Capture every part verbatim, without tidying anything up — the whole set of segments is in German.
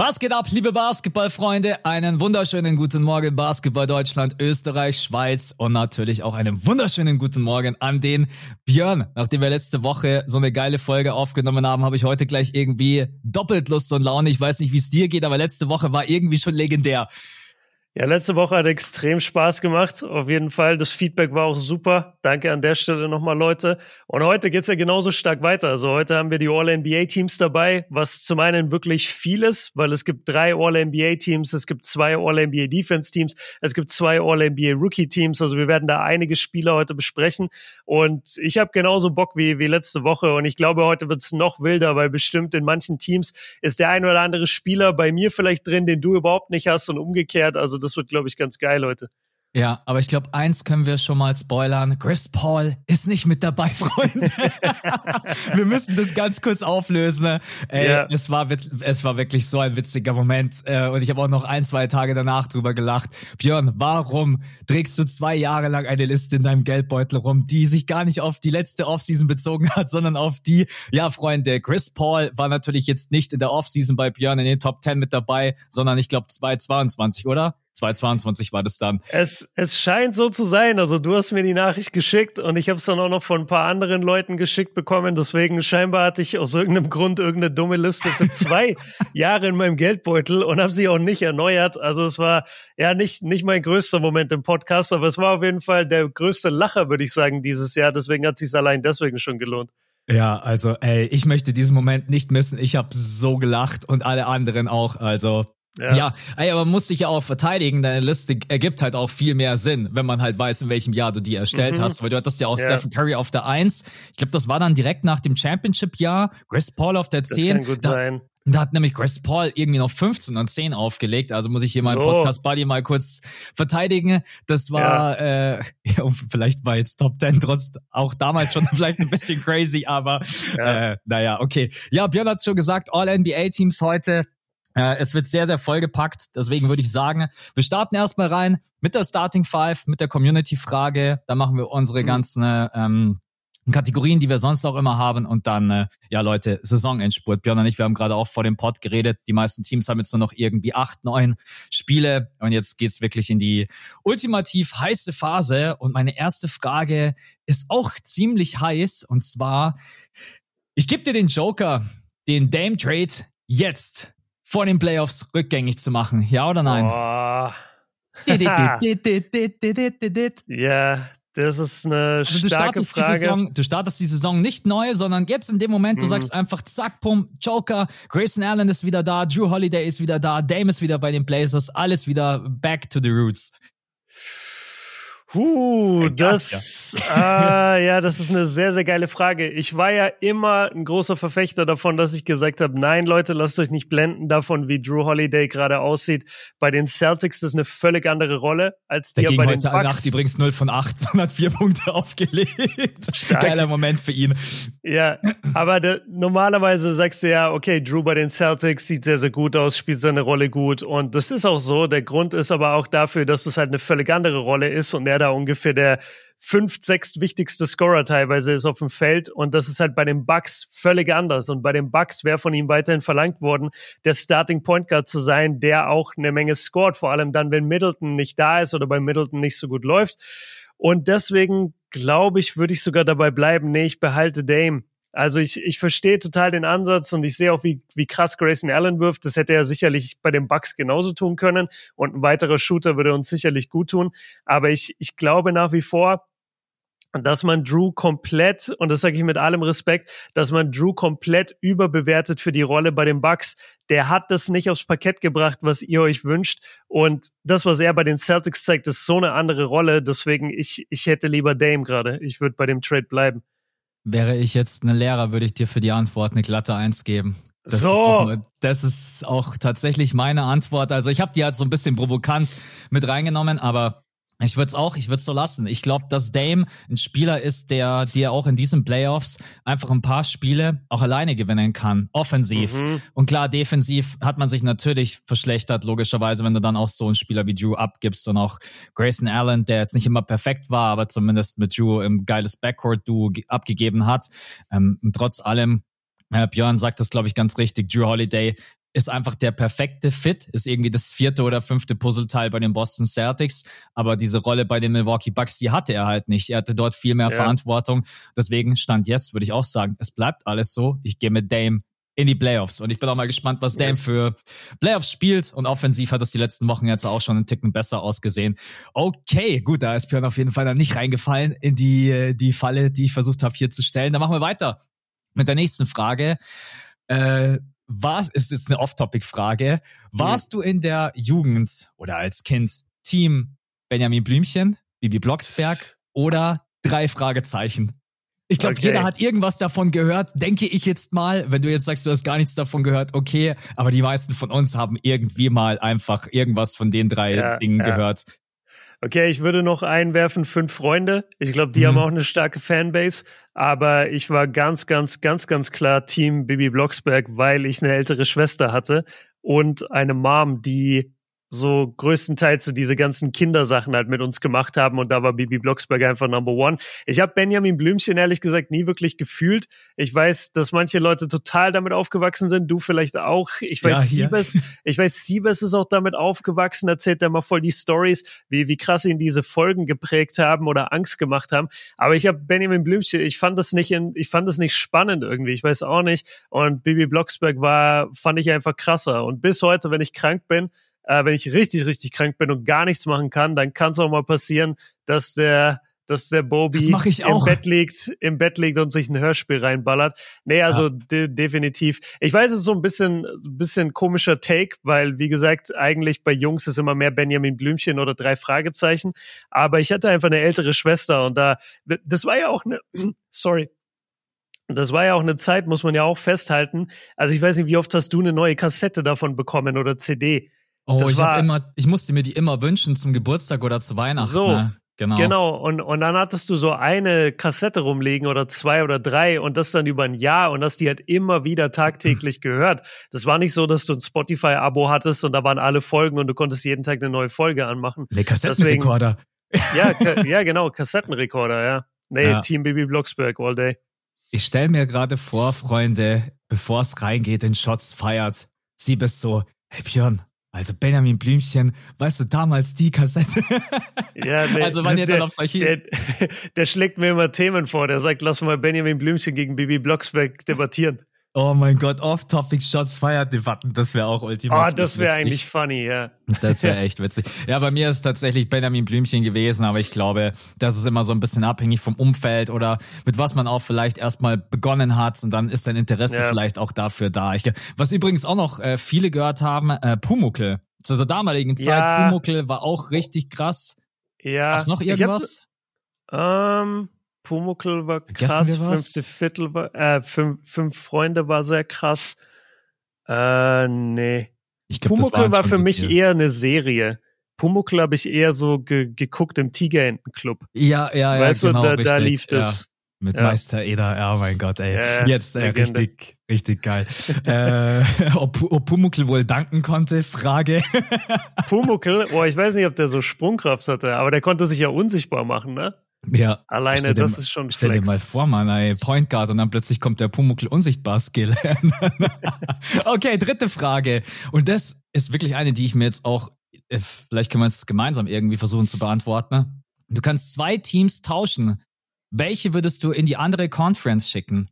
Was geht ab, liebe Basketballfreunde? Einen wunderschönen guten Morgen Basketball Deutschland, Österreich, Schweiz und natürlich auch einen wunderschönen guten Morgen an den Björn. Nachdem wir letzte Woche so eine geile Folge aufgenommen haben, habe ich heute gleich irgendwie doppelt Lust und Laune. Ich weiß nicht, wie es dir geht, aber letzte Woche war irgendwie schon legendär. Ja, letzte Woche hat extrem Spaß gemacht, auf jeden Fall. Das Feedback war auch super. Danke an der Stelle nochmal, Leute. Und heute geht's ja genauso stark weiter. Also heute haben wir die All-N B A-Teams dabei, was zum einen wirklich viel ist, weil es gibt drei All-N B A-Teams, es gibt zwei All-N B A-Defense-Teams, es gibt zwei All-N B A-Rookie-Teams. Also wir werden da einige Spieler heute besprechen. Und ich habe genauso Bock wie, wie letzte Woche. Und ich glaube, heute wird's noch wilder, weil bestimmt in manchen Teams ist der ein oder andere Spieler bei mir vielleicht drin, den du überhaupt nicht hast und umgekehrt. Also das wird, glaube ich, ganz geil, Leute. Ja, aber ich glaube, eins können wir schon mal spoilern. Chris Paul ist nicht mit dabei, Freunde. Wir müssen das ganz kurz auflösen. Ey, ja. es war es war wirklich so ein witziger Moment. Und ich habe auch noch ein, zwei Tage danach drüber gelacht. Björn, warum trägst du zwei Jahre lang eine Liste in deinem Geldbeutel rum, die sich gar nicht auf die letzte Offseason bezogen hat, sondern auf die, ja, Freunde, Chris Paul war natürlich jetzt nicht in der Offseason bei Björn in den Top zehn mit dabei, sondern ich glaube zweitausendzweiundzwanzig, oder? zweitausendzweiundzwanzig war das dann. Es, es scheint so zu sein. Also du hast mir die Nachricht geschickt und ich habe es dann auch noch von ein paar anderen Leuten geschickt bekommen. Deswegen scheinbar hatte ich aus irgendeinem Grund irgendeine dumme Liste für zwei Jahre in meinem Geldbeutel und habe sie auch nicht erneuert. Also es war ja nicht, nicht mein größter Moment im Podcast, aber es war auf jeden Fall der größte Lacher, würde ich sagen, dieses Jahr. Deswegen hat es sich allein deswegen schon gelohnt. Ja, also ey, ich möchte diesen Moment nicht missen. Ich habe so gelacht und alle anderen auch. Also Ja. ja, ey, aber man muss sich ja auch verteidigen, deine Liste ergibt halt auch viel mehr Sinn, wenn man halt weiß, in welchem Jahr du die erstellt mhm. hast, weil du hattest ja auch ja. Stephen Curry auf der eins, ich glaube, das war dann direkt nach dem Championship-Jahr, Chris Paul auf der zehn. Das kann gut da, sein. Da hat nämlich Chris Paul irgendwie noch fünfzehn und zehn aufgelegt, also muss ich hier meinen so. Podcast-Buddy mal kurz verteidigen. Das war, ja. äh, ja, vielleicht war jetzt Top zehn trotz auch damals schon vielleicht ein bisschen crazy, aber ja. äh, naja, okay. Ja, Björn hat's schon gesagt, All-N B A-Teams heute. Es wird sehr, sehr vollgepackt, deswegen würde ich sagen, wir starten erstmal rein mit der Starting Five, mit der Community-Frage, da machen wir unsere mhm. ganzen ähm, Kategorien, die wir sonst auch immer haben und dann, äh, ja Leute, Saisonendspurt. Björn und ich, wir haben gerade auch vor dem Pod geredet, die meisten Teams haben jetzt nur noch irgendwie acht, neun Spiele und jetzt geht's wirklich in die ultimativ heiße Phase und meine erste Frage ist auch ziemlich heiß und zwar, ich gebe dir den Joker, den Dame Trade jetzt vor den Playoffs rückgängig zu machen, ja oder nein? Oh. Ja, das ist eine also du starke startest Frage. Die Saison, du startest die Saison nicht neu, sondern jetzt in dem Moment, du mhm. sagst einfach zack, pum, Joker, Grayson Allen ist wieder da, Drew Holiday ist wieder da, Dame ist wieder bei den Blazers, alles wieder back to the roots. Huh, das, ah, ja, das ist eine sehr, sehr geile Frage. Ich war ja immer ein großer Verfechter davon, dass ich gesagt habe, nein, Leute, lasst euch nicht blenden davon, wie Drew Holiday gerade aussieht. Bei den Celtics ist eine völlig andere Rolle, als die er bei heute den Bucks. Nacht übrigens null von achtzehn, hat vier Punkte aufgelegt. Stark. Geiler Moment für ihn. Ja, aber de, normalerweise sagst du ja, okay, Drew bei den Celtics sieht sehr, sehr gut aus, spielt seine Rolle gut und das ist auch so. Der Grund ist aber auch dafür, dass es halt eine völlig andere Rolle ist und er da ungefähr der fünft, sechst wichtigste Scorer teilweise ist auf dem Feld und das ist halt bei den Bucks völlig anders und bei den Bucks wäre von ihm weiterhin verlangt worden, der Starting Point Guard zu sein, der auch eine Menge scoret, vor allem dann, wenn Middleton nicht da ist oder bei Middleton nicht so gut läuft und deswegen glaube ich, würde ich sogar dabei bleiben, nee, ich behalte Dame. Also ich ich verstehe total den Ansatz und ich sehe auch, wie wie krass Grayson Allen wirft. Das hätte er sicherlich bei den Bucks genauso tun können und ein weiterer Shooter würde uns sicherlich gut tun. Aber ich ich glaube nach wie vor, dass man Drew komplett, und das sage ich mit allem Respekt, dass man Drew komplett überbewertet für die Rolle bei den Bucks. Der hat das nicht aufs Parkett gebracht, was ihr euch wünscht. Und das, was er bei den Celtics zeigt, ist so eine andere Rolle. Deswegen, ich ich hätte lieber Dame gerade. Ich würde bei dem Trade bleiben. Wäre ich jetzt ein Lehrer, würde ich dir für die Antwort eine glatte Eins geben. Das, so. ist auch, das ist auch tatsächlich meine Antwort. Also ich habe die halt so ein bisschen provokant mit reingenommen, aber ich würde es auch, ich würde es so lassen. Ich glaube, dass Dame ein Spieler ist, der dir auch in diesen Playoffs einfach ein paar Spiele auch alleine gewinnen kann, offensiv. Mhm. Und klar, defensiv hat man sich natürlich verschlechtert, logischerweise, wenn du dann auch so einen Spieler wie Drew abgibst und auch Grayson Allen, der jetzt nicht immer perfekt war, aber zumindest mit Drew im geiles Backcourt-Duo abgegeben hat. Ähm, trotz allem, äh, Björn sagt das, glaube ich, ganz richtig, Drew Holiday ist einfach der perfekte Fit, ist irgendwie das vierte oder fünfte Puzzleteil bei den Boston Celtics, aber diese Rolle bei den Milwaukee Bucks, die hatte er halt nicht. Er hatte dort viel mehr ja. Verantwortung. Deswegen stand jetzt, würde ich auch sagen, es bleibt alles so. Ich gehe mit Dame in die Playoffs und ich bin auch mal gespannt, was Dame yes. für Playoffs spielt und offensiv hat das die letzten Wochen jetzt auch schon einen Ticken besser ausgesehen. Okay, gut, da ist Björn auf jeden Fall dann nicht reingefallen in die, die Falle, die ich versucht habe hier zu stellen. Dann machen wir weiter mit der nächsten Frage. Äh, Was ist jetzt eine Off-Topic-Frage? Warst mhm. du in der Jugend oder als Kind Team Benjamin Blümchen, Bibi Blocksberg oder drei Fragezeichen? Ich glaube, okay. jeder hat irgendwas davon gehört, denke ich jetzt mal. Wenn du jetzt sagst, du hast gar nichts davon gehört, okay. Aber die meisten von uns haben irgendwie mal einfach irgendwas von den drei ja, Dingen ja. gehört. Okay, ich würde noch einwerfen, fünf Freunde. Ich glaube, die mhm. haben auch eine starke Fanbase. Aber ich war ganz, ganz, ganz, ganz klar Team Bibi Blocksberg, weil ich eine ältere Schwester hatte und eine Mom, die so größtenteils so diese ganzen Kindersachen halt mit uns gemacht haben und da war Bibi Blocksberg einfach Number One. Ich habe Benjamin Blümchen ehrlich gesagt nie wirklich gefühlt. Ich weiß, dass manche Leute total damit aufgewachsen sind, du vielleicht auch. Ich weiß, ja, Siebes, ich weiß, Siebes ist auch damit aufgewachsen, erzählt da mal voll die Stories, wie wie krass ihn diese Folgen geprägt haben oder Angst gemacht haben. Aber ich habe Benjamin Blümchen, ich fand das nicht in, ich fand das nicht spannend irgendwie. Ich weiß auch nicht. Und Bibi Blocksberg war, fand ich einfach krasser. Und bis heute, wenn ich krank bin, Äh, wenn ich richtig, richtig krank bin und gar nichts machen kann, dann kann es auch mal passieren, dass der, dass der Bobby im Bett liegt, im Bett liegt und sich ein Hörspiel reinballert. Nee, also ja. de- definitiv. Ich weiß, es ist so ein bisschen, ein bisschen komischer Take, weil, wie gesagt, eigentlich bei Jungs ist immer mehr Benjamin Blümchen oder drei Fragezeichen. Aber ich hatte einfach eine ältere Schwester und da, das war ja auch eine, sorry. Das war ja auch eine Zeit, muss man ja auch festhalten. Also ich weiß nicht, wie oft hast du eine neue Kassette davon bekommen oder C D? Oh, das ich war, hab immer, ich musste mir die immer wünschen zum Geburtstag oder zu Weihnachten. So, ne? genau. Genau. Und, und dann hattest du so eine Kassette rumliegen oder zwei oder drei und das dann über ein Jahr und hast die halt immer wieder tagtäglich gehört. Das war nicht so, dass du ein Spotify-Abo hattest und da waren alle Folgen und du konntest jeden Tag eine neue Folge anmachen. Nee, Kassettenrekorder. Ja, ka- ja, genau, Kassettenrekorder, ja. Nee, ja. Team Bibi Blocksberg all day. Ich stell mir gerade vor, Freunde, bevor es reingeht in Shots feiert, sie bist so, hey Björn, also Benjamin Blümchen, weißt du, damals die Kassette. Ja, der, also wann ihr der, dann auf solche... Der, der schlägt mir immer Themen vor, der sagt, lass mal Benjamin Blümchen gegen Bibi Blocksberg debattieren. Oh mein Gott, Off-Topic-Shots-Feiert-Debatten, das wäre auch ultimativ. Oh, das wäre eigentlich funny, ja. Das wäre echt witzig. Ja, bei mir ist tatsächlich Benjamin Blümchen gewesen, aber ich glaube, das ist immer so ein bisschen abhängig vom Umfeld oder mit was man auch vielleicht erstmal begonnen hat und dann ist dein Interesse ja. vielleicht auch dafür da. Ich, was übrigens auch noch äh, viele gehört haben, äh, Pumuckl. Zu der damaligen Zeit, ja. Pumuckl war auch richtig krass. Ja. Gab's noch irgendwas? Ähm... Pumuckl war krass, fünfte Viertel war, äh, fünf, fünf Freunde war sehr krass. Äh, nee. Ich glaub, Pumuckl war für so mich viel. eher eine Serie. Pumuckl habe ich eher so ge- geguckt im Tigerentenclub. Ja, ja, ja, weißt genau, du, da, richtig. da lief das. Ja. Mit ja. Meister Eder, ja, oh mein Gott, ey. Ja, Jetzt äh, richtig, richtig geil. äh, ob, ob Pumuckl wohl danken konnte? Frage. Pumuckl, oh, ich weiß nicht, ob der so Sprungkraft hatte, aber der konnte sich ja unsichtbar machen, ne? Ja. Alleine, das mal, ist schon Stell Flex. dir mal vor, Mann, ey, Point Guard und dann plötzlich kommt der Pumuckl Unsichtbar-Skill. Okay, dritte Frage. Und das ist wirklich eine, die ich mir jetzt auch, vielleicht können wir es gemeinsam irgendwie versuchen zu beantworten. Du kannst zwei Teams tauschen. Welche würdest du in die andere Conference schicken?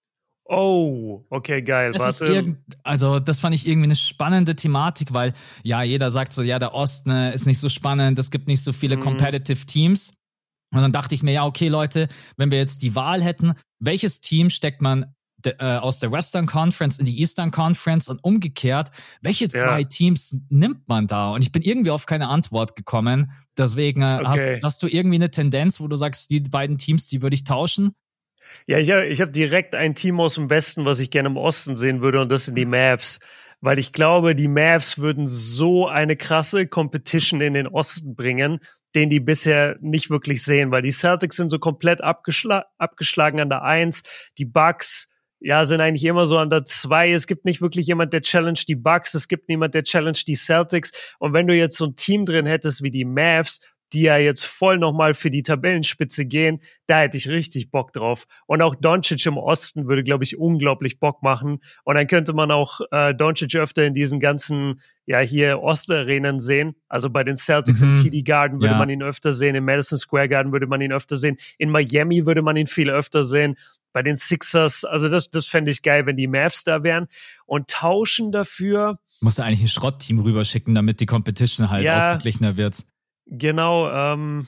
Oh, okay, geil. Das Warte. ist irgend, also das fand ich irgendwie eine spannende Thematik, weil ja, jeder sagt so, ja, der Osten ne, ist nicht so spannend, es gibt nicht so viele mhm. competitive Teams. Und dann dachte ich mir, ja, okay, Leute, wenn wir jetzt die Wahl hätten, welches Team steckt man de, äh, aus der Western Conference in die Eastern Conference und umgekehrt, welche zwei ja. Teams nimmt man da? Und ich bin irgendwie auf keine Antwort gekommen. Deswegen äh, okay. hast, hast du irgendwie eine Tendenz, wo du sagst, die beiden Teams, die würde ich tauschen? Ja, ich habe ich hab direkt ein Team aus dem Westen, was ich gerne im Osten sehen würde, und das sind die Mavs. Weil ich glaube, die Mavs würden so eine krasse Competition in den Osten bringen, den die bisher nicht wirklich sehen, weil die Celtics sind so komplett abgeschla- abgeschlagen an der Eins, die Bucks, ja, sind eigentlich immer so an der Zwei, es gibt nicht wirklich jemand, der challenge die Bucks, es gibt niemand, der challenge die Celtics, und wenn du jetzt so ein Team drin hättest wie die Mavs, die ja jetzt voll nochmal für die Tabellenspitze gehen, da hätte ich richtig Bock drauf. Und auch Doncic im Osten würde, glaube ich, unglaublich Bock machen. Und dann könnte man auch äh, Doncic öfter in diesen ganzen, ja, hier Ostarenen sehen. Also bei den Celtics Mhm. im T D Garden würde Ja. man ihn öfter sehen, im Madison Square Garden würde man ihn öfter sehen, in Miami würde man ihn viel öfter sehen. Bei den Sixers, also das, das fände ich geil, wenn die Mavs da wären. Und tauschen dafür, Musst du eigentlich ein Schrottteam rüberschicken, damit die Competition halt Ja. ausgeglichener wird. genau, ähm,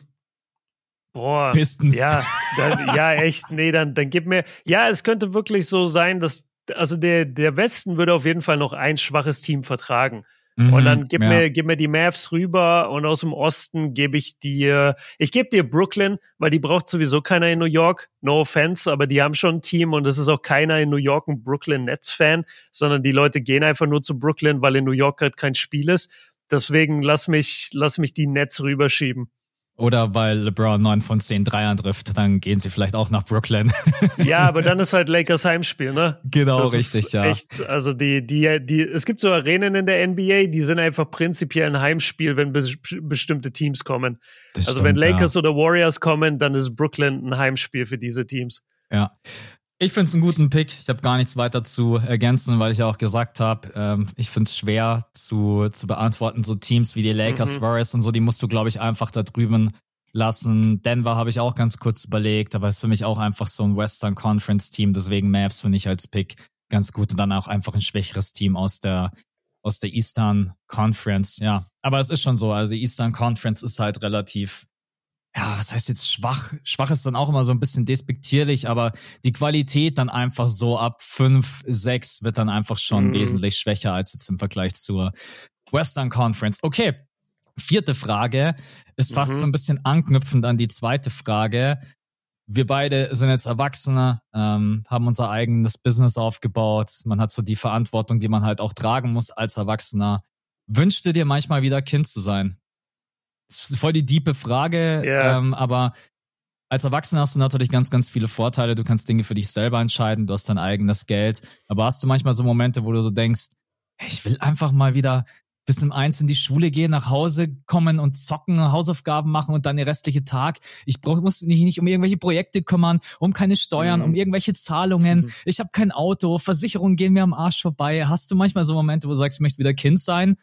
boah. Pistons. Ja, dann, ja, echt, nee, dann, dann gib mir, ja, es könnte wirklich so sein, dass, also der, der Westen würde auf jeden Fall noch ein schwaches Team vertragen. Mhm, Und dann gib ja. mir, gib mir die Mavs rüber und aus dem Osten gebe ich dir, ich gebe dir Brooklyn, weil die braucht sowieso keiner in New York. No offense, aber die haben schon ein Team und es ist auch keiner in New York ein Brooklyn Nets-Fan, sondern die Leute gehen einfach nur zu Brooklyn, weil in New York halt kein Spiel ist. Deswegen lass mich, lass mich die Nets rüberschieben. Oder weil LeBron neun von zehn Dreiern trifft, dann gehen sie vielleicht auch nach Brooklyn. Ja, aber dann ist halt Lakers Heimspiel, ne? Genau, Das richtig, ist ja. echt, also die, die, die, es gibt so Arenen in der N B A, die sind einfach prinzipiell ein Heimspiel, wenn bes bestimmte Teams kommen. Das also stimmt, wenn Lakers ja. oder Warriors kommen, dann ist Brooklyn ein Heimspiel für diese Teams. Ja. Ich finde es einen guten Pick. Ich habe gar nichts weiter zu ergänzen, weil ich ja auch gesagt habe, ähm, ich finde es schwer zu, zu beantworten. So Teams wie die Lakers, Mhm. Warriors und so, die musst du, glaube ich, einfach da drüben lassen. Denver habe ich auch ganz kurz überlegt, aber ist für mich auch einfach so ein Western Conference Team. Deswegen Mavs finde ich als Pick ganz gut und dann auch einfach ein schwächeres Team aus der aus der Eastern Conference. Ja, aber es ist schon so. Also Eastern Conference ist halt relativ, ja, was heißt jetzt schwach? Schwach ist dann auch immer so ein bisschen despektierlich, aber die Qualität dann einfach so ab fünf, sechs wird dann einfach schon Mhm. wesentlich schwächer als jetzt im Vergleich zur Western Conference. Okay, vierte Frage ist fast Mhm. so ein bisschen anknüpfend an die zweite Frage. Wir beide sind jetzt Erwachsene, ähm, haben unser eigenes Business aufgebaut. Man hat so die Verantwortung, die man halt auch tragen muss als Erwachsener. Wünschst du dir manchmal wieder Kind zu sein? Das ist voll die diepe Frage, Ja. ähm, aber als Erwachsener hast du natürlich ganz, ganz viele Vorteile. Du kannst Dinge für dich selber entscheiden, du hast dein eigenes Geld. Aber hast du manchmal so Momente, wo du so denkst, hey, ich will einfach mal wieder bis um eins in die Schule gehen, nach Hause kommen und zocken, Hausaufgaben machen und dann der restliche Tag. Ich brauch, muss mich nicht um irgendwelche Projekte kümmern, um keine Steuern, Mhm. um irgendwelche Zahlungen. Mhm. Ich habe kein Auto, Versicherungen gehen mir am Arsch vorbei. Hast du manchmal so Momente, wo du sagst, ich möchte wieder Kind sein?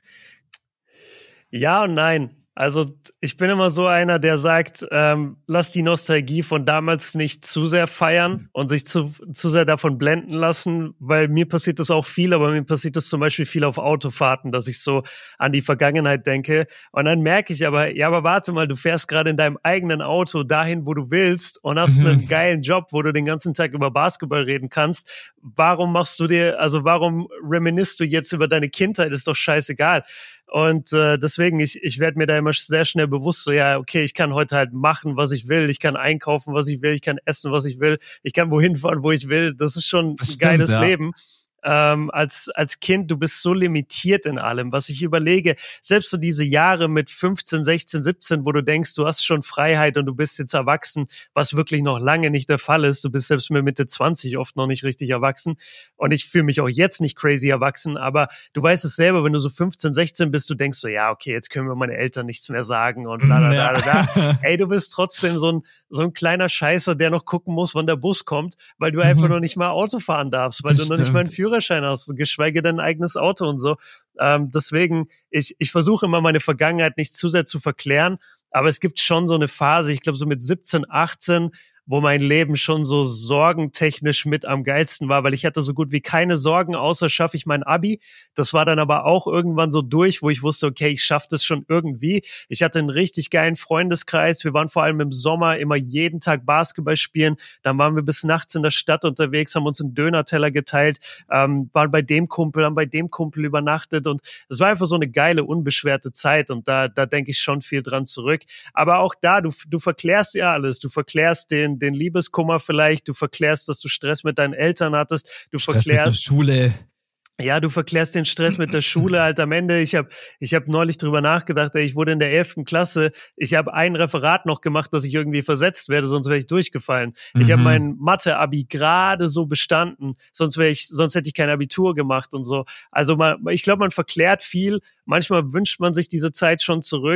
Ja und nein. Also ich bin immer so einer, der sagt, ähm, lass die Nostalgie von damals nicht zu sehr feiern und sich zu, zu sehr davon blenden lassen, weil mir passiert das auch viel, aber mir passiert das zum Beispiel viel auf Autofahrten, dass ich so an die Vergangenheit denke und dann merke ich aber, ja, aber warte mal, du fährst gerade in deinem eigenen Auto dahin, wo du willst und hast Mhm. einen geilen Job, wo du den ganzen Tag über Basketball reden kannst. Warum machst du dir, also warum reminisst du jetzt über deine Kindheit? Ist doch scheißegal. Und äh, deswegen, ich, ich werde mir da immer sehr schnell bewusst, so ja, okay, ich kann heute halt machen, was ich will, ich kann einkaufen, was ich will, ich kann essen, was ich will, ich kann wohin fahren, wo ich will. Das ist schon Das ein stimmt, geiles ja. Leben. Ähm, als als Kind, du bist so limitiert in allem, was ich überlege, selbst so diese Jahre mit fünfzehn, sechzehn, siebzehn, wo du denkst, du hast schon Freiheit und du bist jetzt erwachsen, was wirklich noch lange nicht der Fall ist. Du bist selbst mit Mitte zwanzig oft noch nicht richtig erwachsen und ich fühle mich auch jetzt nicht crazy erwachsen, aber du weißt es selber, wenn du so fünfzehn, sechzehn bist, du denkst so, ja, okay, jetzt können wir meine Eltern nichts mehr sagen und da, da, da, da, da. Ey, du bist trotzdem so ein so ein kleiner Scheißer, der noch gucken muss, wann der Bus kommt, weil du einfach Mhm. noch nicht mal Auto fahren darfst, weil Das du noch nicht mal einen stimmt. Führerschein hast, geschweige denn ein eigenes Auto und so. Ähm, deswegen, ich, ich versuche immer meine Vergangenheit nicht zu sehr zu verklären, aber es gibt schon so eine Phase, ich glaube so mit siebzehn, achtzehn, wo mein Leben schon so sorgentechnisch mit am geilsten war, weil ich hatte so gut wie keine Sorgen, außer schaffe ich mein Abi. Das war dann aber auch irgendwann so durch, wo ich wusste, okay, ich schaffe das schon irgendwie. Ich hatte einen richtig geilen Freundeskreis. Wir waren vor allem im Sommer immer jeden Tag Basketball spielen. Dann waren wir bis nachts in der Stadt unterwegs, haben uns einen Döner-Teller geteilt, ähm, waren bei dem Kumpel, haben bei dem Kumpel übernachtet und es war einfach so eine geile, unbeschwerte Zeit und da, da denke ich schon viel dran zurück. Aber auch da, du, du verklärst ja alles. Du verklärst den, den Liebeskummer vielleicht, du verklärst, dass du Stress mit deinen Eltern hattest, du Stress mit der verklärst, Schule. ja, du verklärst den Stress mit der Schule halt am Ende. Ich habe ich hab neulich drüber nachgedacht, ey, ich wurde in der elften Klasse, ich habe ein Referat noch gemacht, dass ich irgendwie versetzt werde, sonst wäre ich durchgefallen. Ich Mhm. habe mein Mathe-Abi gerade so bestanden, sonst wäre ich, sonst hätte ich kein Abitur gemacht und so. Also man, ich glaube, man verklärt viel. Manchmal wünscht man sich diese Zeit schon zurück.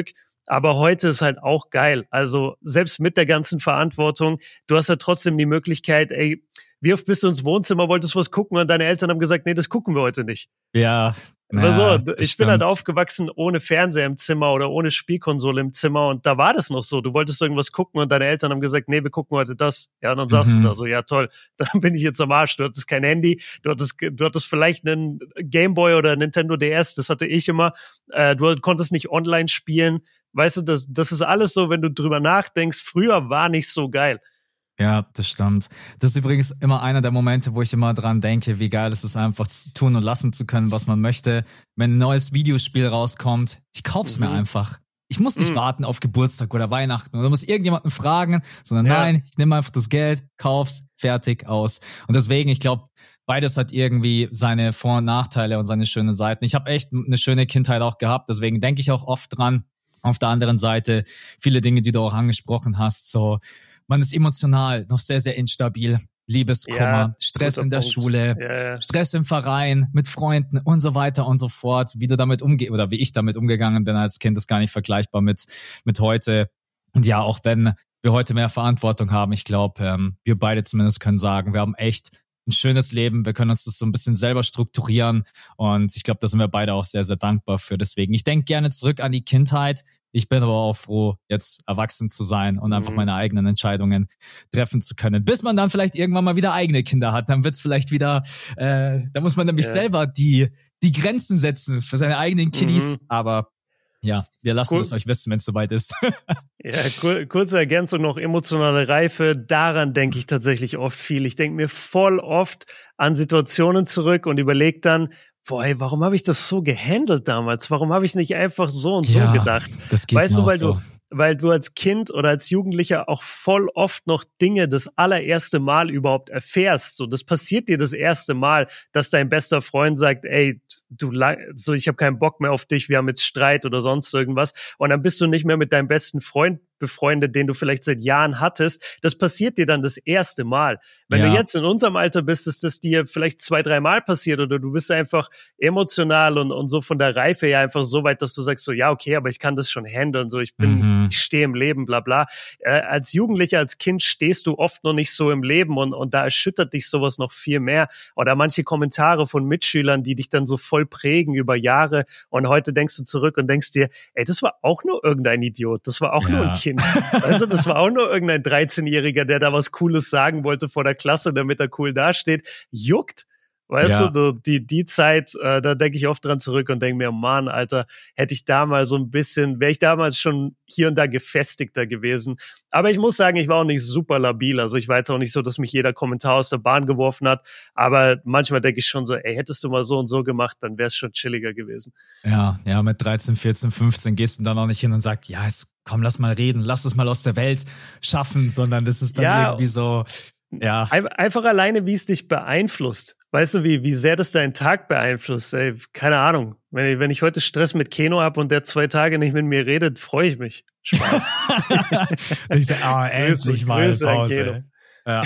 Aber heute ist halt auch geil. Also selbst mit der ganzen Verantwortung, du hast ja trotzdem die Möglichkeit, ey, wie oft bist du ins Wohnzimmer, wolltest was gucken und deine Eltern haben gesagt, nee, das gucken wir heute nicht. Ja. Ja, so, ich bin halt aufgewachsen ohne Fernseher im Zimmer oder ohne Spielkonsole im Zimmer und da war das noch so. Du wolltest irgendwas gucken und deine Eltern haben gesagt, nee, wir gucken heute das. Ja, dann sagst mhm. du da so, ja toll, dann bin ich jetzt am Arsch. Du hattest kein Handy, du hattest, du hattest vielleicht einen Gameboy oder Nintendo D S, das hatte ich immer. Äh, du konntest nicht online spielen. Weißt du, das, das ist alles so, wenn du drüber nachdenkst, früher war nicht so geil. Ja, das stimmt. Das ist übrigens immer einer der Momente, wo ich immer dran denke, wie geil es ist, einfach tun und lassen zu können, was man möchte. Wenn ein neues Videospiel rauskommt, ich kauf's mhm. mir einfach. Ich muss nicht mhm. warten auf Geburtstag oder Weihnachten oder muss irgendjemanden fragen, sondern ja. nein, ich nehme einfach das Geld, kauf's, fertig, aus. Und deswegen, ich glaube, beides hat irgendwie seine Vor- und Nachteile und seine schönen Seiten. Ich habe echt eine schöne Kindheit auch gehabt, deswegen denke ich auch oft dran. Auf der anderen Seite, viele Dinge, die du auch angesprochen hast, so, man ist emotional noch sehr, sehr instabil. Liebeskummer, ja, Stress in der Punkt. Schule, ja, ja. Stress im Verein, mit Freunden und so weiter und so fort. Wie du damit umgehst oder wie ich damit umgegangen bin als Kind, ist gar nicht vergleichbar mit mit heute. Und ja, auch wenn wir heute mehr Verantwortung haben, ich glaube, ähm, wir beide zumindest können sagen, wir haben echt ein schönes Leben. Wir können uns das so ein bisschen selber strukturieren und ich glaube, da sind wir beide auch sehr, sehr dankbar für. Deswegen, ich denke gerne zurück an die Kindheit. Ich bin aber auch froh, jetzt erwachsen zu sein und einfach mhm. meine eigenen Entscheidungen treffen zu können. Bis man dann vielleicht irgendwann mal wieder eigene Kinder hat, dann wird's vielleicht wieder, äh, da muss man nämlich ja. selber die die Grenzen setzen für seine eigenen Kiddies. Mhm. Aber ja, wir lassen es cool. euch wissen, wenn es soweit ist. Ja, kur- kurze Ergänzung noch, emotionale Reife, daran denke ich tatsächlich oft viel. Ich denke mir voll oft an Situationen zurück und überlege dann, boah, ey, warum habe ich das so gehandelt damals? Warum habe ich nicht einfach so und ja, so gedacht? Das geht weißt mir du, weil auch so. du weil du als Kind oder als Jugendlicher auch voll oft noch Dinge das allererste Mal überhaupt erfährst. So, das passiert dir das erste Mal, dass dein bester Freund sagt, ey, du, so, ich habe keinen Bock mehr auf dich, wir haben jetzt Streit oder sonst irgendwas. Und dann bist du nicht mehr mit deinem besten Freund befreundet, den du vielleicht seit Jahren hattest. Das passiert dir dann das erste Mal. Wenn ja. du jetzt in unserem Alter bist, ist das dir vielleicht zwei, drei Mal passiert oder du bist einfach emotional und, und so von der Reife ja einfach so weit, dass du sagst so, ja, okay, aber ich kann das schon handeln, so, ich bin, mhm. ich stehe im Leben, bla, bla. Äh, als Jugendlicher, als Kind stehst du oft noch nicht so im Leben und, und da erschüttert dich sowas noch viel mehr. Oder manche Kommentare von Mitschülern, die dich dann so voll prägen über Jahre und heute denkst du zurück und denkst dir, ey, das war auch nur irgendein Idiot, das war auch ja. nur ein Kind. Also das war auch nur irgendein dreizehnjähriger, der da was Cooles sagen wollte vor der Klasse, damit er cool dasteht. Juckt. Weißt ja. du, die die Zeit, äh, da denke ich oft dran zurück und denke mir, Mann, Alter, hätte ich da mal so ein bisschen, wäre ich damals schon hier und da gefestigter gewesen. Aber ich muss sagen, ich war auch nicht super labil. Also ich war jetzt auch nicht so, dass mich jeder Kommentar aus der Bahn geworfen hat. Aber manchmal denke ich schon so, ey, hättest du mal so und so gemacht, dann wäre es schon chilliger gewesen. Ja, ja, mit dreizehn, vierzehn, fünfzehn gehst du dann auch nicht hin und sagst, ja, jetzt komm, lass mal reden, lass es mal aus der Welt schaffen, sondern das ist dann ja, irgendwie so, ja. Einfach alleine, wie es dich beeinflusst. Weißt du, wie, wie sehr das deinen Tag beeinflusst? Ey, keine Ahnung. Wenn ich, wenn ich heute Stress mit Keno habe und der zwei Tage nicht mit mir redet, freue ich mich. Spaß. Ich sag, oh, endlich mal Pause. Ja.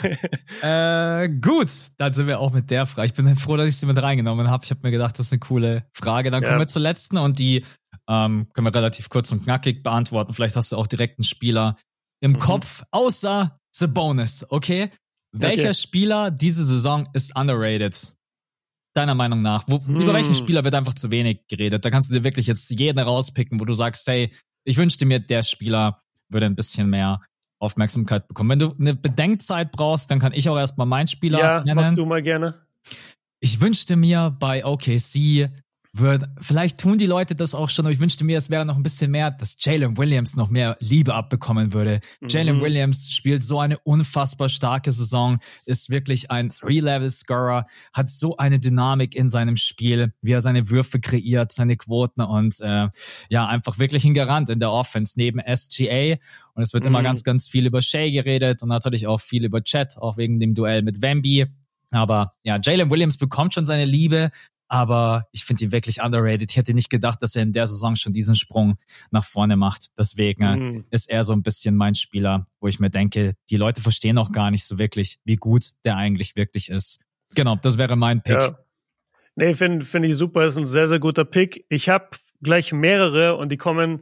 äh, gut, dann sind wir auch mit der Frage. Ich bin froh, dass ich sie mit reingenommen habe. Ich habe mir gedacht, das ist eine coole Frage. Dann kommen ja. wir zur letzten und die ähm, können wir relativ kurz und knackig beantworten. Vielleicht hast du auch direkt einen Spieler im mhm. Kopf, außer Sabonis, okay? Welcher okay. Spieler diese Saison ist underrated? Deiner Meinung nach? Wo, hm. Über welchen Spieler wird einfach zu wenig geredet? Da kannst du dir wirklich jetzt jeden rauspicken, wo du sagst, hey, ich wünschte mir, der Spieler würde ein bisschen mehr Aufmerksamkeit bekommen. Wenn du eine Bedenkzeit brauchst, dann kann ich auch erstmal meinen Spieler ja, nennen. Ja, mach du mal gerne. Ich wünschte mir bei O K C, Würde, vielleicht tun die Leute das auch schon, aber ich wünschte mir, es wäre noch ein bisschen mehr, dass Jalen Williams noch mehr Liebe abbekommen würde. Mhm. Jalen Williams spielt so eine unfassbar starke Saison, ist wirklich ein Three-Level-Scorer, hat so eine Dynamik in seinem Spiel, wie er seine Würfe kreiert, seine Quoten und äh, ja, einfach wirklich ein Garant in der Offense neben S G A. Und es wird mhm. immer ganz, ganz viel über Shea geredet und natürlich auch viel über Chet, auch wegen dem Duell mit Wemby. Aber ja, Jalen Williams bekommt schon seine Liebe, aber ich finde ihn wirklich underrated. Ich hätte nicht gedacht, dass er in der Saison schon diesen Sprung nach vorne macht. Deswegen mhm. ist er so ein bisschen mein Spieler, wo ich mir denke, die Leute verstehen auch gar nicht so wirklich, wie gut der eigentlich wirklich ist. Genau, das wäre mein Pick. Ja. Nee, finde find ich super, ist ein sehr, sehr guter Pick. Ich habe gleich mehrere und die kommen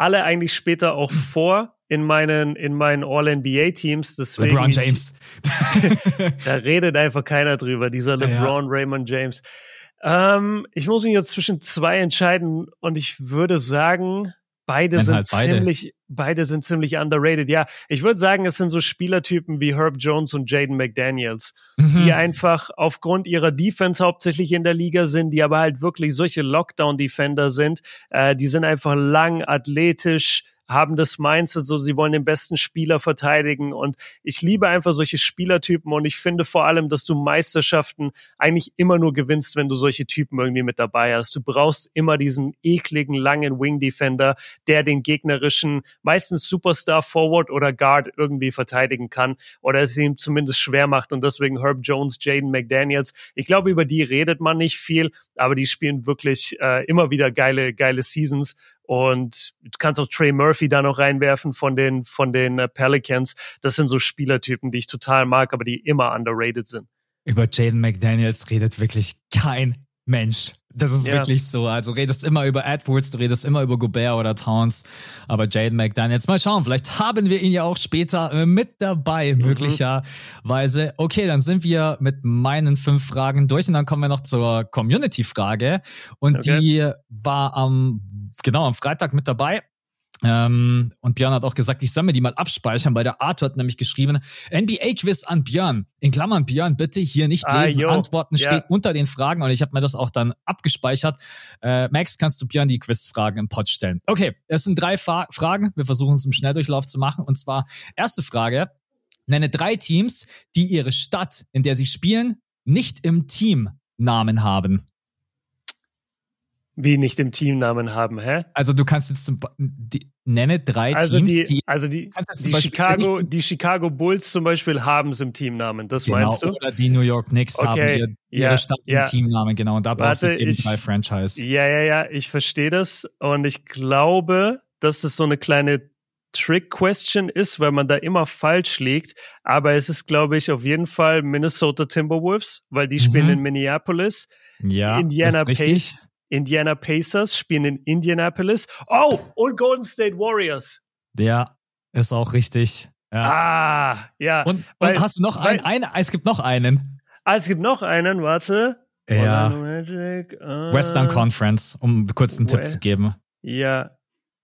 alle eigentlich später auch vor in meinen, in meinen All-N B A-Teams. Deswegen LeBron James. Ich, da redet einfach keiner drüber, dieser LeBron, ja. Raymond James. Ähm, ich muss mich jetzt zwischen zwei entscheiden und ich würde sagen, beide Wenn sind halt beide. ziemlich, beide sind ziemlich underrated. Ja, ich würde sagen, es sind so Spielertypen wie Herb Jones und Jaden McDaniels, mhm. die einfach aufgrund ihrer Defense hauptsächlich in der Liga sind, die aber halt wirklich solche Lockdown-Defender sind. Äh, die sind einfach lang, athletisch, haben das Mindset, so sie wollen den besten Spieler verteidigen und ich liebe einfach solche Spielertypen und ich finde vor allem, dass du Meisterschaften eigentlich immer nur gewinnst, wenn du solche Typen irgendwie mit dabei hast. Du brauchst immer diesen ekligen, langen Wing-Defender, der den gegnerischen, meistens Superstar, Forward oder Guard irgendwie verteidigen kann oder es ihm zumindest schwer macht und deswegen Herb Jones, Jaden McDaniels. Ich glaube, über die redet man nicht viel, aber die spielen wirklich äh, immer wieder geile, geile Seasons. Und du kannst auch Trey Murphy da noch reinwerfen von den, von den uh, Pelicans. Das sind so Spielertypen, die ich total mag, aber die immer underrated sind. Über Jaden McDaniels redet wirklich kein Mensch. Das ist ja. wirklich so. Also redest immer über Edwards, du redest immer über Gobert oder Towns. Aber Jaden McDaniels, mal schauen, vielleicht haben wir ihn ja auch später mit dabei, mhm. möglicherweise. Okay, dann sind wir mit meinen fünf Fragen durch und dann kommen wir noch zur Community-Frage. Und okay. die war am, genau, am Freitag mit dabei. Ähm, und Björn hat auch gesagt, ich soll mir die mal abspeichern, weil der Arthur hat nämlich geschrieben, N B A-Quiz an Björn. In Klammern, Björn, bitte hier nicht lesen. Ah, Antworten ja. steht unter den Fragen und ich habe mir das auch dann abgespeichert. Äh, Max, kannst du Björn die Quizfragen im Pod stellen? Okay, es sind drei Fa- Fragen. Wir versuchen es im Schnelldurchlauf zu machen. Und zwar, erste Frage, nenne drei Teams, die ihre Stadt, in der sie spielen, nicht im Teamnamen haben. Wie nicht im Teamnamen haben, hä? Also du kannst jetzt zum die, nenne drei also Teams, die, die also die, die Chicago, nicht, die Chicago Bulls zum Beispiel haben es im Teamnamen. Das genau, meinst du? Oder die New York Knicks okay. haben ihr, ihre ja, Stadt ja. im Teamnamen, genau. Und da brauchst du jetzt eben ich, drei Franchise. Ja, ja, ja. Ich verstehe das und ich glaube, dass das so eine kleine Trick-Question ist, weil man da immer falsch liegt. Aber es ist, glaube ich, auf jeden Fall Minnesota Timberwolves, weil die mhm. spielen in Minneapolis. Ja, Indiana ist richtig. Pace. Indiana Pacers spielen in Indianapolis. Oh, und Golden State Warriors. Ja, ist auch richtig. Ja. Ah, ja. Und, weil, und hast du noch weil, einen? einen? Es gibt noch einen. Ah, es gibt noch einen, warte. Ja. Magic, uh, Western Conference, um kurz einen We- Tipp zu geben. Ja.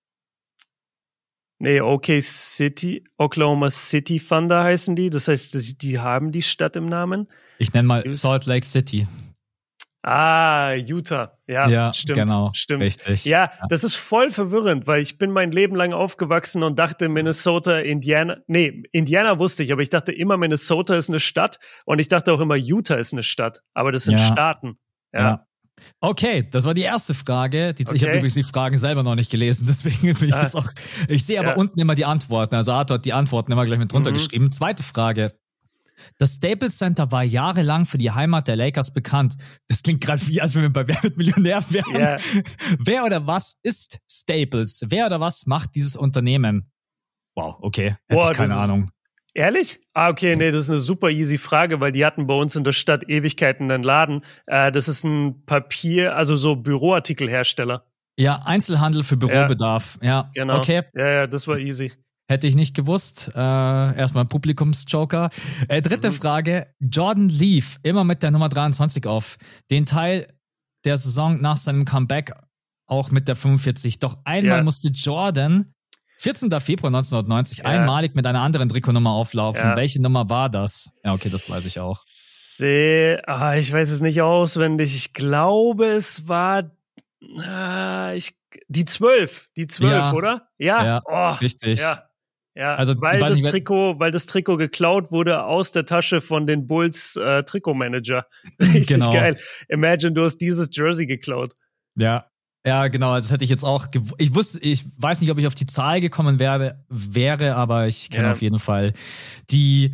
Nee, OK City, Oklahoma City Thunder heißen die. Das heißt, die haben die Stadt im Namen. Ich nenne mal Salt Lake City. Ah, Utah. Ja, ja stimmt. Genau, stimmt. Richtig. Ja, ja, das ist voll verwirrend, weil ich bin mein Leben lang aufgewachsen und dachte Minnesota, Indiana, nee, Indiana wusste ich, aber ich dachte immer Minnesota ist eine Stadt und ich dachte auch immer Utah ist eine Stadt, aber das sind ja. Staaten. Ja. ja. Okay, das war die erste Frage. Die, okay. Ich habe übrigens die Fragen selber noch nicht gelesen, deswegen bin ich ah. jetzt auch, ich sehe aber ja. unten immer die Antworten, also Arthur hat die Antworten immer gleich mit drunter mhm. geschrieben. Zweite Frage. Das Staples Center war jahrelang für die Heimat der Lakers bekannt. Das klingt gerade wie, als wenn wir bei Wer wird Millionär wären. Yeah. Wer oder was ist Staples? Wer oder was macht dieses Unternehmen? Wow, okay, hätte Boah, ich keine Ahnung. Ehrlich? Ah, okay, nee, das ist eine super easy Frage, weil die hatten bei uns in der Stadt Ewigkeiten einen Laden. Äh, das ist ein Papier, also so Büroartikelhersteller. Ja, Einzelhandel für Bürobedarf. Ja, ja. Genau. Okay. Ja, ja, das war easy. Hätte ich nicht gewusst. Äh, erstmal Publikumsjoker. Äh, dritte mhm. Frage. Jordan lief immer mit der Nummer dreiundzwanzig auf. Den Teil der Saison nach seinem Comeback auch mit der fünfundvierzig. Doch einmal ja. musste Jordan vierzehnten Februar neunzehnhundertneunzig ja. einmalig mit einer anderen Trikotnummer auflaufen. Ja. Welche Nummer war das? Ja, okay, das weiß ich auch. See, ah, ich weiß es nicht auswendig. Ich glaube, es war ah, ich, die zwölf. Die zwölf, ja. oder? Ja, ja oh, richtig. Ja. Ja, also, weil das Trikot, weil das Trikot geklaut wurde aus der Tasche von den Bulls äh, Trikotmanager. Richtig genau. geil. Imagine, du hast dieses Jersey geklaut. Ja, ja, genau. Also das hätte ich jetzt auch. Gew- ich wusste, ich weiß nicht, ob ich auf die Zahl gekommen wäre, wäre, aber ich kenne ja. auf jeden Fall die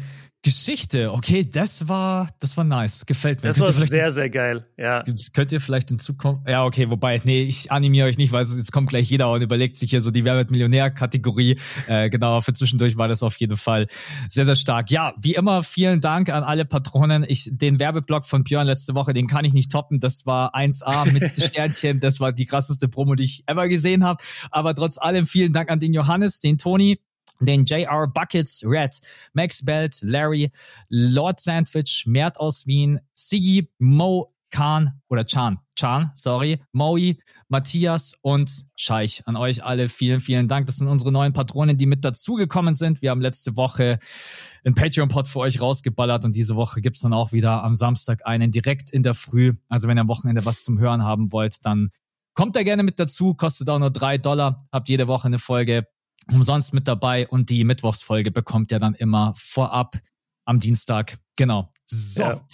Geschichte, okay, das war, das war nice, gefällt mir. Das war sehr, sehr geil, ja. Das könnt ihr vielleicht in Zukunft, ja, okay, wobei, nee, ich animiere euch nicht, weil jetzt kommt gleich jeder und überlegt sich hier so die Wer wird Millionär-Kategorie, äh, genau, für zwischendurch war das auf jeden Fall sehr, sehr stark. Ja, wie immer, vielen Dank an alle Patronen. Ich, den Werbeblock von Björn letzte Woche, den kann ich nicht toppen, das war eins A mit Sternchen, das war die krasseste Promo, die ich ever gesehen habe, aber trotz allem vielen Dank an den Johannes, den Toni, den J R Buckets, Red, Max Belt, Larry, Lord Sandwich, Mert aus Wien, Siggi, Mo, Khan oder Chan, Chan, sorry, Maui, Matthias und Scheich. An euch alle vielen, vielen Dank. Das sind unsere neuen Patronen, die mit dazugekommen sind. Wir haben letzte Woche einen Patreon-Pod für euch rausgeballert und diese Woche gibt's dann auch wieder am Samstag einen direkt in der Früh. Also wenn ihr am Wochenende was zum Hören haben wollt, dann kommt da gerne mit dazu. Kostet auch nur drei Dollar. Habt jede Woche eine Folge umsonst mit dabei und die Mittwochsfolge bekommt ihr dann immer vorab am Dienstag. Genau. So. Ja.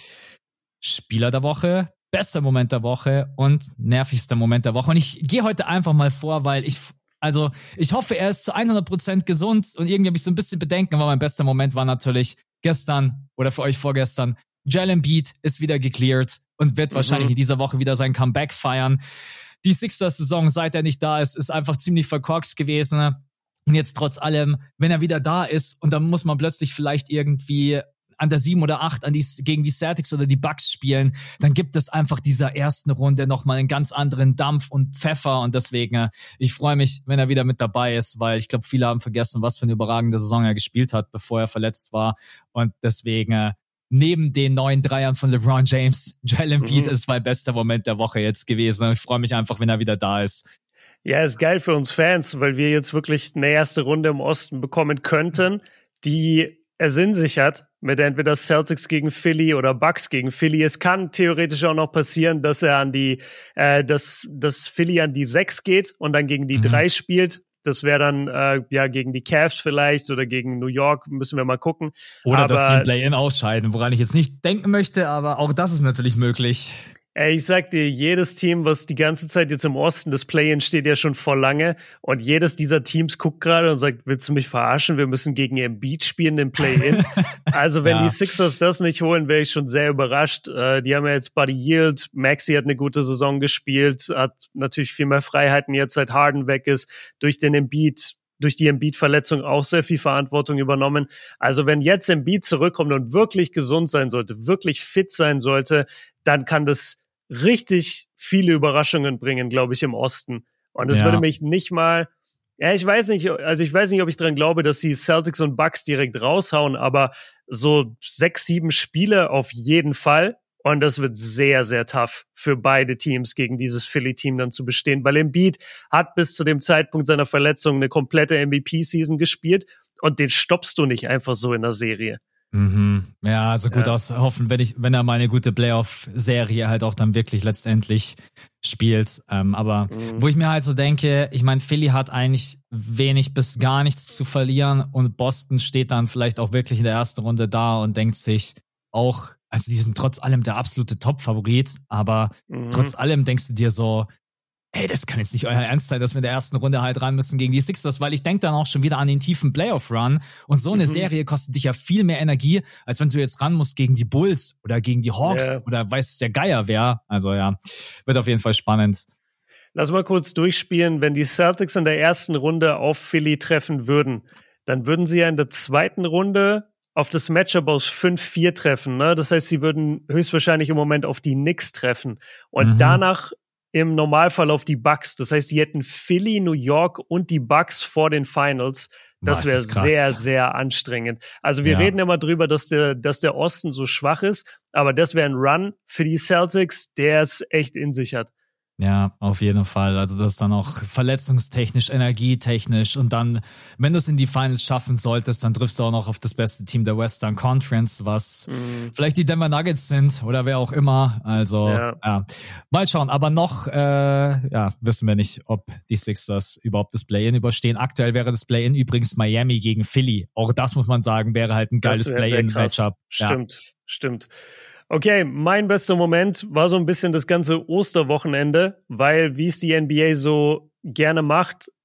Spieler der Woche, bester Moment der Woche und nervigster Moment der Woche. Und ich gehe heute einfach mal vor, weil ich, also ich hoffe, er ist zu hundert Prozent gesund und irgendwie habe ich so ein bisschen Bedenken, aber mein bester Moment war natürlich gestern oder für euch vorgestern. Joel Embiid ist wieder gecleared und wird mhm. wahrscheinlich in dieser Woche wieder sein Comeback feiern. Die Sixers-Saison, seit er nicht da ist, ist einfach ziemlich verkorkst gewesen. Und jetzt trotz allem, wenn er wieder da ist und dann muss man plötzlich vielleicht irgendwie an der sieben oder acht an die, gegen die Celtics oder die Bucks spielen, dann gibt es einfach dieser ersten Runde nochmal einen ganz anderen Dampf und Pfeffer und deswegen, ich freue mich, wenn er wieder mit dabei ist, weil ich glaube, viele haben vergessen, was für eine überragende Saison er gespielt hat, bevor er verletzt war und deswegen neben den neuen Dreiern von LeBron James, Joel Embiid mhm. ist mein bester Moment der Woche jetzt gewesen. Ich freue mich einfach, wenn er wieder da ist. Ja, ist geil für uns Fans, weil wir jetzt wirklich eine erste Runde im Osten bekommen könnten, die er Sinn sich hat, mit entweder Celtics gegen Philly oder Bucks gegen Philly. Es kann theoretisch auch noch passieren, dass er an die, äh, dass, dass Philly an die sechs geht und dann gegen die mhm. drei spielt. Das wäre dann äh, ja gegen die Cavs vielleicht oder gegen New York, müssen wir mal gucken. Oder aber, dass sie im Play-In ausscheiden, woran ich jetzt nicht denken möchte, aber auch das ist natürlich möglich. Ey, ich sag dir, jedes Team, was die ganze Zeit jetzt im Osten, das Play-In steht ja schon vor lange und jedes dieser Teams guckt gerade und sagt, willst du mich verarschen? Wir müssen gegen Embiid spielen im Play-In. Also wenn ja. die Sixers das nicht holen, wäre ich schon sehr überrascht. Äh, die haben ja jetzt Buddy Hield, Maxey hat eine gute Saison gespielt, hat natürlich viel mehr Freiheiten jetzt, seit Harden weg ist, durch den Embiid durch die Embiid-Verletzung auch sehr viel Verantwortung übernommen. Also wenn jetzt Embiid zurückkommt und wirklich gesund sein sollte, wirklich fit sein sollte, dann kann das richtig viele Überraschungen bringen, glaube ich, im Osten. Und es ja. würde mich nicht mal, ja, ich weiß nicht, also ich weiß nicht, ob ich dran glaube, dass die Celtics und Bucks direkt raushauen, aber so sechs, sieben Spiele auf jeden Fall. Und das wird sehr, sehr tough für beide Teams, gegen dieses Philly-Team dann zu bestehen, weil Embiid hat bis zu dem Zeitpunkt seiner Verletzung eine komplette M V P-Season gespielt und den stoppst du nicht einfach so in der Serie. Mhm. Ja, also gut ja. aus hoffen, wenn ich, wenn er mal eine gute Playoff-Serie halt auch dann wirklich letztendlich spielt. Ähm, aber mhm. wo ich mir halt so denke, ich meine, Philly hat eigentlich wenig bis gar nichts zu verlieren und Boston steht dann vielleicht auch wirklich in der ersten Runde da und denkt sich auch, also die sind trotz allem der absolute Top-Favorit, aber mhm. trotz allem denkst du dir so, ey, das kann jetzt nicht euer Ernst sein, dass wir in der ersten Runde halt ran müssen gegen die Sixers, weil ich denke dann auch schon wieder an den tiefen Playoff-Run und so eine mhm. Serie kostet dich ja viel mehr Energie, als wenn du jetzt ran musst gegen die Bulls oder gegen die Hawks yeah. oder weiß der Geier wer. Also ja, wird auf jeden Fall spannend. Lass mal kurz durchspielen, wenn die Celtics in der ersten Runde auf Philly treffen würden, dann würden sie ja in der zweiten Runde auf das Matchup aus fünf vier treffen. Ne? Das heißt, sie würden höchstwahrscheinlich im Moment auf die Knicks treffen und mhm. danach im Normalfall auf die Bucks. Das heißt, die hätten Philly, New York und die Bucks vor den Finals. Das wäre sehr, sehr anstrengend. Also wir ja. reden immer drüber, dass der, dass der Osten so schwach ist, aber das wäre ein Run für die Celtics, der es echt in sich hat. Ja, auf jeden Fall. Also das ist dann auch verletzungstechnisch, energietechnisch und dann, wenn du es in die Finals schaffen solltest, dann triffst du auch noch auf das beste Team der Western Conference, was mhm. vielleicht die Denver Nuggets sind oder wer auch immer. Also ja, ja. mal schauen. Aber noch äh, ja, wissen wir nicht, ob die Sixers überhaupt das Play-In überstehen. Aktuell wäre das Play-In übrigens Miami gegen Philly. Auch das muss man sagen, wäre halt ein geiles Play-In-Matchup. Stimmt, ja. stimmt. Okay, mein bester Moment war so ein bisschen das ganze Osterwochenende, weil, wie es die N B A so gerne macht,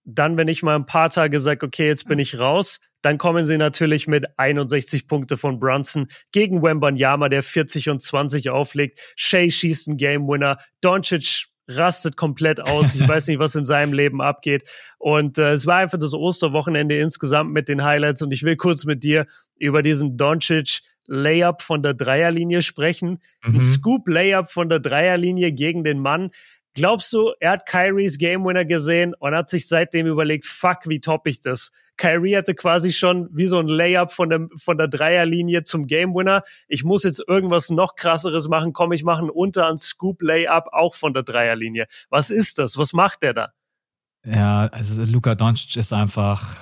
dann, wenn ich mal ein paar Tage sage, okay, jetzt bin ich raus, dann kommen sie natürlich mit einundsechzig Punkte von Brunson gegen Wembanyama, der vierzig und zwanzig auflegt. Shea schießt einen Game-Winner. Doncic rastet komplett aus. Ich weiß nicht, was in seinem Leben abgeht. Und äh, es war einfach das Osterwochenende insgesamt mit den Highlights. Und ich will kurz mit dir über diesen Doncic Layup von der Dreierlinie sprechen. Mhm. Ein Scoop-Layup von der Dreierlinie gegen den Mann. Glaubst du, er hat Kyries Game-Winner gesehen und hat sich seitdem überlegt, fuck, wie top ich das? Kyrie hatte quasi schon wie so ein Layup von, dem, von der Dreierlinie zum Game-Winner. Ich muss jetzt irgendwas noch krasseres machen. Komm, ich mache einen unter- und Scoop-Layup auch von der Dreierlinie. Was ist das? Was macht der da? Ja, also Luka Doncic ist einfach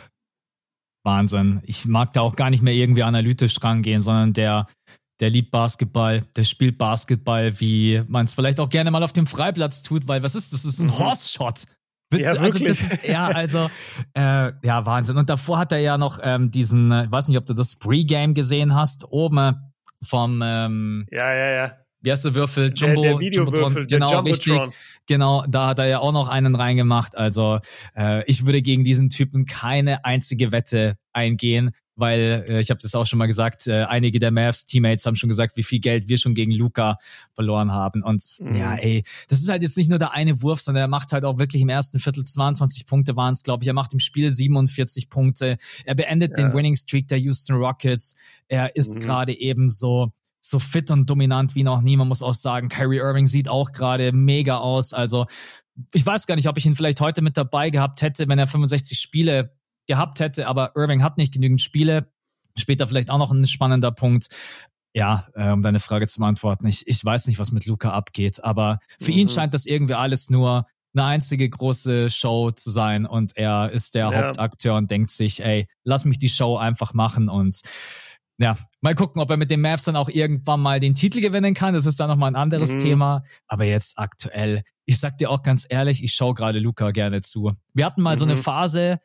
Wahnsinn. Ich mag da auch gar nicht mehr irgendwie analytisch rangehen, sondern der Der liebt Basketball, der spielt Basketball, wie man es vielleicht auch gerne mal auf dem Freiplatz tut, weil was ist das? Das ist ein mhm. Horse-Shot. Ja, also das ist ja, also äh, ja, Wahnsinn. Und davor hat er ja noch ähm, diesen, ich weiß nicht, ob du das Pre-Game gesehen hast, oben vom ähm, ja, ja, ja. Wie heißt der Würfel? Jumbo, der, der Videowürfel, genau, der richtig. Genau, da hat er ja auch noch einen reingemacht. Also äh, ich würde gegen diesen Typen keine einzige Wette eingehen, weil äh, ich habe das auch schon mal gesagt, äh, einige der Mavs-Teammates haben schon gesagt, wie viel Geld wir schon gegen Luka verloren haben. Und mhm. ja, ey, das ist halt jetzt nicht nur der eine Wurf, sondern er macht halt auch wirklich im ersten Viertel zweiundzwanzig Punkte waren es, glaube ich. Er macht im Spiel siebenundvierzig Punkte. Er beendet ja. den Winning-Streak der Houston Rockets. Er ist mhm. gerade eben so so fit und dominant wie noch nie. Man muss auch sagen, Kyrie Irving sieht auch gerade mega aus. Also ich weiß gar nicht, ob ich ihn vielleicht heute mit dabei gehabt hätte, wenn er fünfundsechzig Spiele gehabt hätte, aber Irving hat nicht genügend Spiele. Später vielleicht auch noch ein spannender Punkt. Ja, äh, um deine Frage zu beantworten. Ich, ich weiß nicht, was mit Luka abgeht, aber für mhm. ihn scheint das irgendwie alles nur eine einzige große Show zu sein und er ist der ja. Hauptakteur und denkt sich, ey, lass mich die Show einfach machen und ja, mal gucken, ob er mit den Mavs dann auch irgendwann mal den Titel gewinnen kann. Das ist dann nochmal ein anderes mhm. Thema. Aber jetzt aktuell, ich sag dir auch ganz ehrlich, ich schaue gerade Luka gerne zu. Wir hatten mal mhm. so eine Phase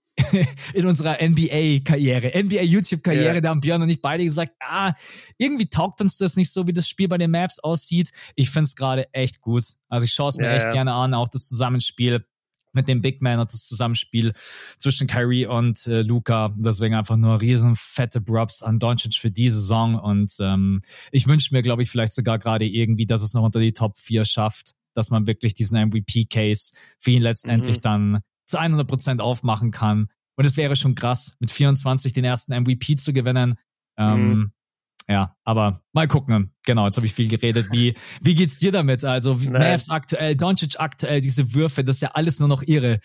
in unserer N B A-Karriere, N B A-YouTube-Karriere, yeah. da haben Björn und ich beide gesagt, ah, irgendwie taugt uns das nicht so, wie das Spiel bei den Mavs aussieht. Ich find's gerade echt gut. Also ich schaue es mir yeah, echt yeah. gerne an, auch das Zusammenspiel mit dem Big Man und das Zusammenspiel zwischen Kyrie und äh, Luka. Deswegen einfach nur riesen fette Props an Doncic für die Saison. Und ähm, ich wünsche mir, glaube ich, vielleicht sogar gerade irgendwie, dass es noch unter die Top vier schafft, dass man wirklich diesen M V P-Case für ihn letztendlich mhm. dann zu hundert Prozent aufmachen kann. Und es wäre schon krass, mit vierundzwanzig den ersten M V P zu gewinnen. Ähm, mhm. Ja, aber mal gucken. Genau, jetzt habe ich viel geredet. Wie wie geht's dir damit? Also Mavs aktuell, Doncic aktuell, diese Würfe, das ist ja alles nur noch irre.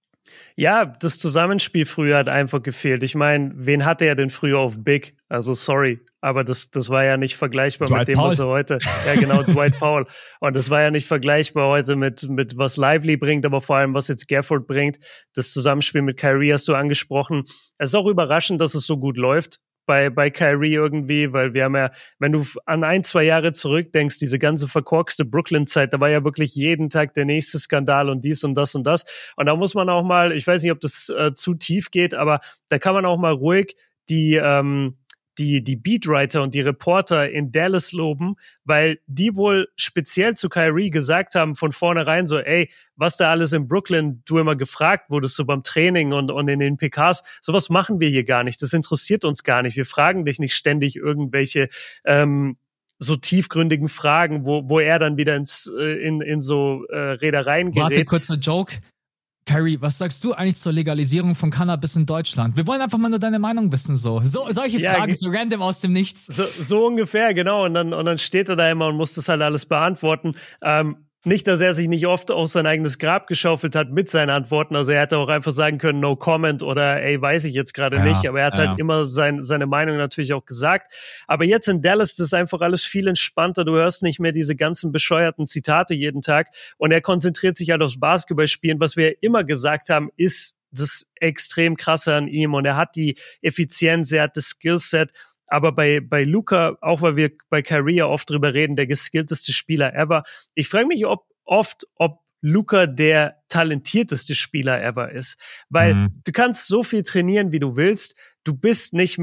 Ja, das Zusammenspiel früher hat einfach gefehlt. Ich meine, wen hatte er denn früher auf Big? Also sorry, aber das das war ja nicht vergleichbar Dwight mit dem, Powell. was er heute... Ja, genau, Dwight Powell. Und das war ja nicht vergleichbar heute mit mit was Lively bringt, aber vor allem, was jetzt Gafford bringt. Das Zusammenspiel mit Kyrie hast du angesprochen. Es ist auch überraschend, dass es so gut läuft bei bei Kyrie irgendwie, weil wir haben ja, wenn du an ein, zwei Jahre zurückdenkst, diese ganze verkorkste Brooklyn-Zeit, da war ja wirklich jeden Tag der nächste Skandal und dies und das und das. Und da muss man auch mal, ich weiß nicht, ob das äh, zu tief geht, aber da kann man auch mal ruhig die ähm, die die Beatwriter und die Reporter in Dallas loben, weil die wohl speziell zu Kyrie gesagt haben von vornherein so, ey, was da alles in Brooklyn du immer gefragt wurdest, so beim Training und, und in den P Ks, sowas machen wir hier gar nicht, das interessiert uns gar nicht, wir fragen dich nicht ständig irgendwelche ähm, so tiefgründigen Fragen, wo wo er dann wieder ins in in so äh, Redereien gerät. Warte, kurzer Joke. Kyrie, was sagst du eigentlich zur Legalisierung von Cannabis in Deutschland? Wir wollen einfach mal nur deine Meinung wissen, so. So solche ja, Fragen, so random aus dem Nichts. So, so ungefähr, genau. Und dann, und dann steht er da immer und muss das halt alles beantworten. Ähm, nicht, dass er sich nicht oft aus sein eigenes Grab geschaufelt hat mit seinen Antworten. Also er hätte auch einfach sagen können, no comment oder ey, weiß ich jetzt gerade ja, nicht. Aber er hat ja. halt immer sein, seine Meinung natürlich auch gesagt. Aber jetzt in Dallas ist das einfach alles viel entspannter. Du hörst nicht mehr diese ganzen bescheuerten Zitate jeden Tag. Und er konzentriert sich halt aufs Basketballspielen. Was wir immer gesagt haben, ist das extrem Krasse an ihm. Und er hat die Effizienz, er hat das Skillset. Aber bei bei Luka, auch weil wir bei Kyrie oft drüber reden, der geskillteste Spieler ever. Ich frage mich ob, oft, ob Luka der talentierteste Spieler ever ist. Weil mhm. du kannst so viel trainieren, wie du willst. Du bist nicht mit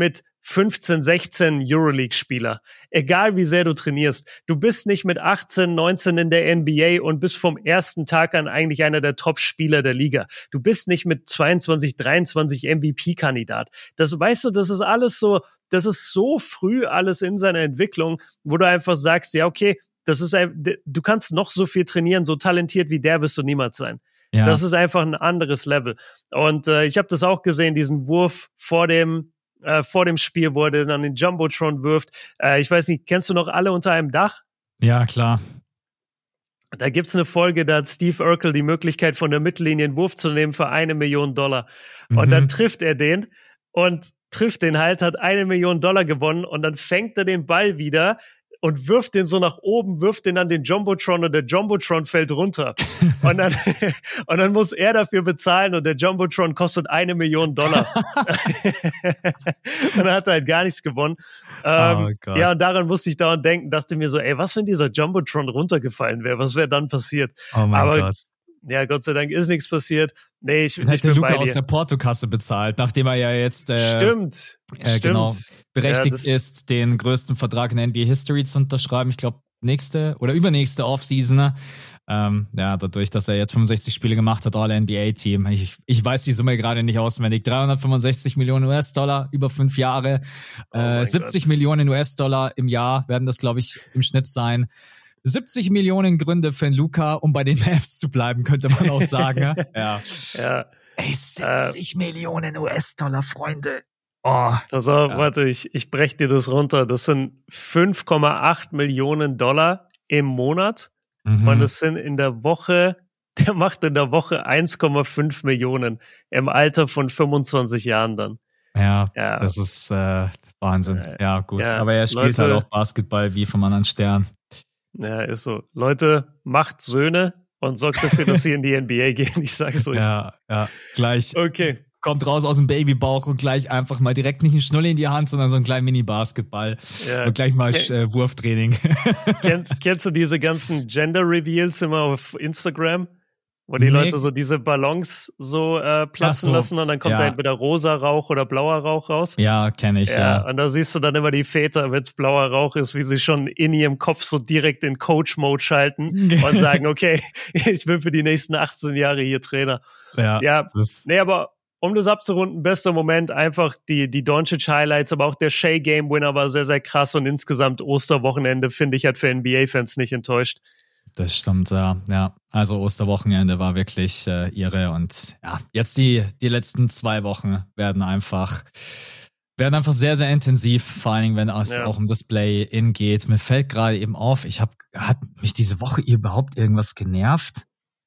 fünfzehn, sechzehn Euroleague-Spieler. Egal wie sehr du trainierst. Du bist nicht mit achtzehn, neunzehn in der N B A und bist vom ersten Tag an eigentlich einer der Top-Spieler der Liga. Du bist nicht mit zweiundzwanzig, dreiundzwanzig M V P-Kandidat. Das, weißt du, das ist alles so, das ist so früh alles in seiner Entwicklung, wo du einfach sagst, ja, okay, das ist ein, du kannst noch so viel trainieren, so talentiert wie der wirst du niemals sein. Ja. Das ist einfach ein anderes Level. Und äh, ich habe das auch gesehen, diesen Wurf vor dem Äh, vor dem Spiel, wo er dann den Jumbotron wirft. Äh, ich weiß nicht, kennst du noch Alle unter einem Dach? Ja, klar. Da gibt's eine Folge, da hat Steve Urkel die Möglichkeit, von der Mittellinie einen Wurf zu nehmen für eine Million Dollar. Und mhm. dann trifft er den und trifft den halt, hat eine Million Dollar gewonnen und dann fängt er den Ball wieder und wirft den so nach oben, wirft den an den Jumbotron und der Jumbotron fällt runter. und dann und dann muss er dafür bezahlen und der Jumbotron kostet eine Million Dollar. und dann hat er halt gar nichts gewonnen. Ähm, oh ja, und daran musste ich dauernd denken, dachte mir so, ey, was, wenn dieser Jumbotron runtergefallen wäre? Was wäre dann passiert? Oh mein Aber, Gott. Ja, Gott sei Dank ist nichts passiert. Nee, ich, ich ich hätte bin Luka bei dir. aus der Portokasse bezahlt, nachdem er ja jetzt äh, Stimmt. Äh, Stimmt. genau berechtigt ja, ist, den größten Vertrag in der N B A History zu unterschreiben. Ich glaube, nächste oder übernächste Offseason. Ähm, ja, dadurch, dass er jetzt fünfundsechzig Spiele gemacht hat, All-N B A-Team. Ich, ich weiß die Summe gerade nicht auswendig. dreihundertfünfundsechzig Millionen U S-Dollar über fünf Jahre. Oh äh, siebzig Gott. Millionen U S-Dollar im Jahr werden das, glaube ich, im Schnitt sein. siebzig Millionen Gründe für einen Luka, um bei den Mavs zu bleiben, könnte man auch sagen. ja. ja. Ey, siebzig äh, Millionen U S-Dollar, Freunde. Oh. Pass auf, ja. warte, ich, ich brech dir das runter. Das sind fünf Komma acht Millionen Dollar im Monat. Mhm. Und das sind in der Woche, der macht in der Woche eins Komma fünf Millionen im Alter von fünfundzwanzig Jahren dann. Ja, ja. Das ist äh, Wahnsinn. Ja, gut. Ja, aber er spielt Leute, halt auch Basketball wie vom anderen Stern. Ja, ist so. Leute, macht Söhne und sorgt dafür, dass sie in die N B A gehen. Ich sag's euch. Ja, ja, gleich. Okay. Kommt raus aus dem Babybauch und gleich einfach mal direkt nicht einen Schnulli in die Hand, sondern so einen kleinen Mini-Basketball. Ja. Und gleich mal äh, Wurftraining. Kennst, kennst du diese ganzen Gender-Reveals immer auf Instagram? Wo die nee. Leute so diese Ballons so äh, platzen so. lassen und dann kommt ja. da entweder rosa Rauch oder blauer Rauch raus. Ja, kenne ich, ja. ja. Und da siehst du dann immer die Väter, wenn es blauer Rauch ist, wie sie schon in ihrem Kopf so direkt in Coach-Mode schalten und sagen, okay, ich bin für die nächsten achtzehn Jahre hier Trainer. Ja, ja. Nee, aber um das abzurunden, bester Moment, einfach die, die Doncic-Highlights, aber auch der Shea-Game-Winner war sehr, sehr krass und insgesamt Osterwochenende, finde ich, hat für N B A-Fans nicht enttäuscht. Das stimmt, ja. ja. Also Osterwochenende war wirklich äh, irre und ja, jetzt die, die letzten zwei Wochen werden einfach, werden einfach sehr, sehr intensiv, vor allen Dingen, wenn es ja. auch um das Play-In geht. Mir fällt gerade eben auf, ich habe, hat mich diese Woche überhaupt irgendwas genervt?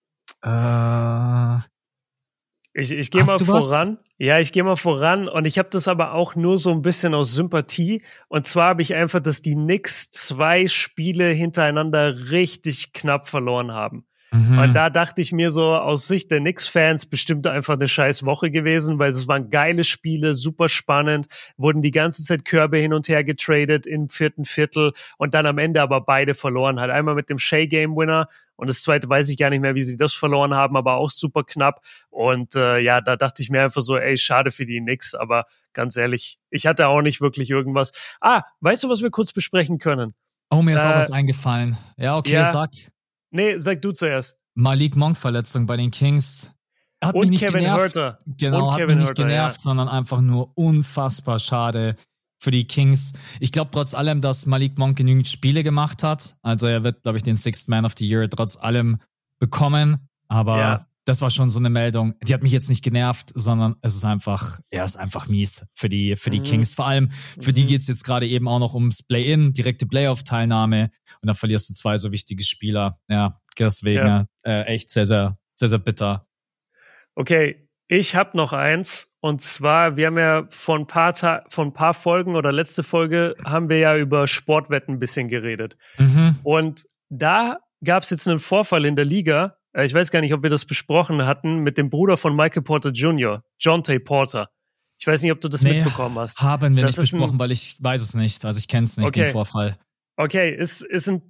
Äh... Ich, ich gehe mal voran. Ja, ich gehe mal voran und ich habe das aber auch nur so ein bisschen aus Sympathie. Und zwar habe ich einfach, dass die Knicks zwei Spiele hintereinander richtig knapp verloren haben. Mhm. Und da dachte ich mir so, aus Sicht der Knicks-Fans bestimmt einfach eine scheiß Woche gewesen, weil es waren geile Spiele, super spannend, wurden die ganze Zeit Körbe hin und her getradet im vierten Viertel und dann am Ende aber beide verloren. Halt einmal mit dem Shea-Game-Winner und das zweite weiß ich gar nicht mehr, wie sie das verloren haben, aber auch super knapp. Und äh, ja, da dachte ich mir einfach so, ey, schade für die Knicks, aber ganz ehrlich, ich hatte auch nicht wirklich irgendwas. Ah, weißt du, was wir kurz besprechen können? Oh, mir ist äh, auch was eingefallen. Ja, okay, ja, sag. Nee, sag du zuerst. Malik Monk-Verletzung bei den Kings. Hat und mich nicht Kevin genervt. Huerter. Genau, und hat Kevin mich nicht Huerter, genervt, ja. sondern einfach nur unfassbar schade für die Kings. Ich glaube trotz allem, dass Malik Monk genügend Spiele gemacht hat. Also er wird, glaube ich, den Sixth Man of the Year trotz allem bekommen. Aber ja. das war schon so eine Meldung. Die hat mich jetzt nicht genervt, sondern es ist einfach, er ist einfach mies für die, für die mhm. Kings. Vor allem, für mhm. die geht's jetzt gerade eben auch noch ums Play-In, direkte Playoff-Teilnahme. Und dann verlierst du zwei so wichtige Spieler. Ja, deswegen ja. Äh, echt sehr, sehr, sehr, sehr bitter. Okay, ich habe noch eins. Und zwar, wir haben ja vor ein paar Ta- von ein paar Folgen oder letzte Folge haben wir ja über Sportwetten ein bisschen geredet. Mhm. Und da gab's jetzt einen Vorfall in der Liga. Ich weiß gar nicht, ob wir das besprochen hatten mit dem Bruder von Michael Porter Junior, Jontay Porter. Ich weiß nicht, ob du das nee, mitbekommen hast. Haben wir das nicht besprochen, ein, weil ich weiß es nicht. Also ich kenne es nicht, okay. den Vorfall. Okay, ist, ist ein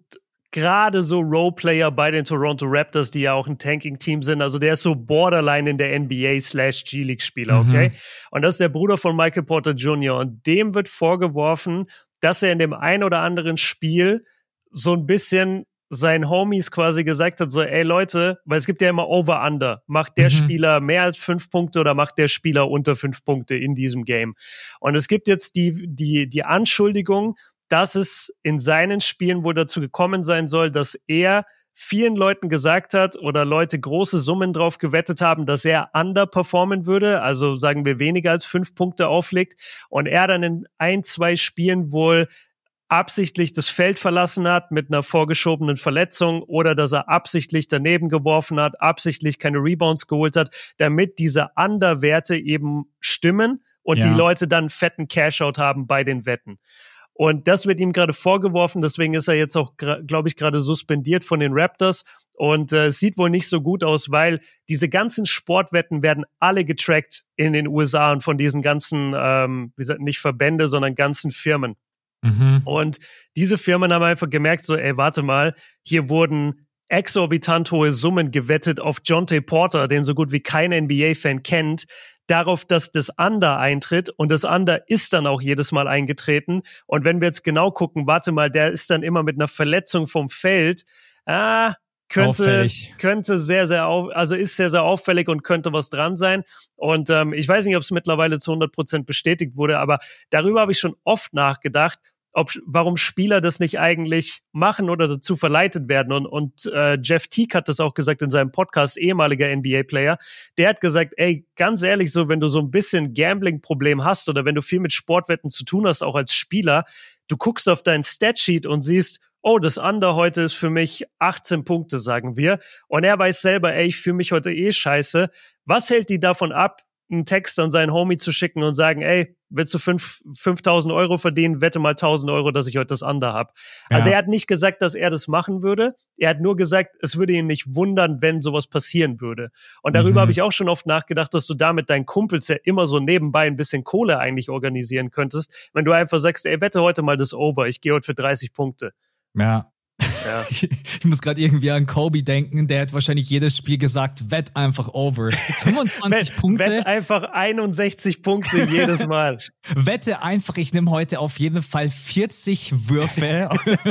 gerade so Roleplayer bei den Toronto Raptors, die ja auch ein Tanking-Team sind. Also der ist so borderline in der N B A slash G-League-Spieler, okay? Mhm. Und das ist der Bruder von Michael Porter Junior Und dem wird vorgeworfen, dass er in dem ein oder anderen Spiel so ein bisschen seinen Homies quasi gesagt hat, so, ey Leute, weil es gibt ja immer Over-Under. Macht der mhm. Spieler mehr als fünf Punkte oder macht der Spieler unter fünf Punkte in diesem Game? Und es gibt jetzt die, die, die Anschuldigung, dass es in seinen Spielen wohl dazu gekommen sein soll, dass er vielen Leuten gesagt hat oder Leute große Summen drauf gewettet haben, dass er underperformen würde, also sagen wir weniger als fünf Punkte auflegt und er dann in ein, zwei Spielen wohl absichtlich das Feld verlassen hat mit einer vorgeschobenen Verletzung oder dass er absichtlich daneben geworfen hat, absichtlich keine Rebounds geholt hat, damit diese Underwerte eben stimmen und ja. die Leute dann fetten Cashout haben bei den Wetten. Und das wird ihm gerade vorgeworfen, deswegen ist er jetzt auch, glaube ich, gerade suspendiert von den Raptors. Und äh, es sieht wohl nicht so gut aus, weil diese ganzen Sportwetten werden alle getrackt in den U S A und von diesen ganzen, ähm, wie gesagt, nicht Verbände, sondern ganzen Firmen. Mhm. Und diese Firmen haben einfach gemerkt, so, ey, warte mal, hier wurden exorbitant hohe Summen gewettet auf Jontay Porter, den so gut wie kein N B A-Fan kennt, darauf, dass das Under eintritt und das Under ist dann auch jedes Mal eingetreten. Und wenn wir jetzt genau gucken, warte mal, der ist dann immer mit einer Verletzung vom Feld, ah, könnte, auffällig. könnte sehr, sehr, auf, also ist sehr, sehr auffällig und könnte was dran sein. Und ähm, ich weiß nicht, ob es mittlerweile zu hundert Prozent bestätigt wurde, aber darüber habe ich schon oft nachgedacht, ob, warum Spieler das nicht eigentlich machen oder dazu verleitet werden. Und, und äh, Jeff Teague hat das auch gesagt in seinem Podcast, ehemaliger N B A-Player. Der hat gesagt, ey, ganz ehrlich, so wenn du so ein bisschen Gambling-Problem hast oder wenn du viel mit Sportwetten zu tun hast, auch als Spieler, du guckst auf dein Statsheet und siehst, oh, das Under heute ist für mich achtzehn Punkte, sagen wir. Und er weiß selber, ey, ich fühle mich heute eh scheiße. Was hält die davon ab, einen Text an seinen Homie zu schicken und sagen, ey, willst du fünf, fünftausend Euro verdienen, wette mal tausend Euro, dass ich heute das Under habe. Ja. Also er hat nicht gesagt, dass er das machen würde. Er hat nur gesagt, es würde ihn nicht wundern, wenn sowas passieren würde. Und darüber mhm. habe ich auch schon oft nachgedacht, dass du da mit deinen Kumpels ja immer so nebenbei ein bisschen Kohle eigentlich organisieren könntest, wenn du einfach sagst, ey, wette heute mal das Over, ich gehe heute für dreißig Punkte. Ja. Ja. Ich, ich muss gerade irgendwie an Kobe denken, der hat wahrscheinlich jedes Spiel gesagt, wett einfach over. fünfundzwanzig wett, Punkte. Wett einfach einundsechzig Punkte jedes Mal. Wette einfach, ich nehme heute auf jeden Fall vierzig Würfe.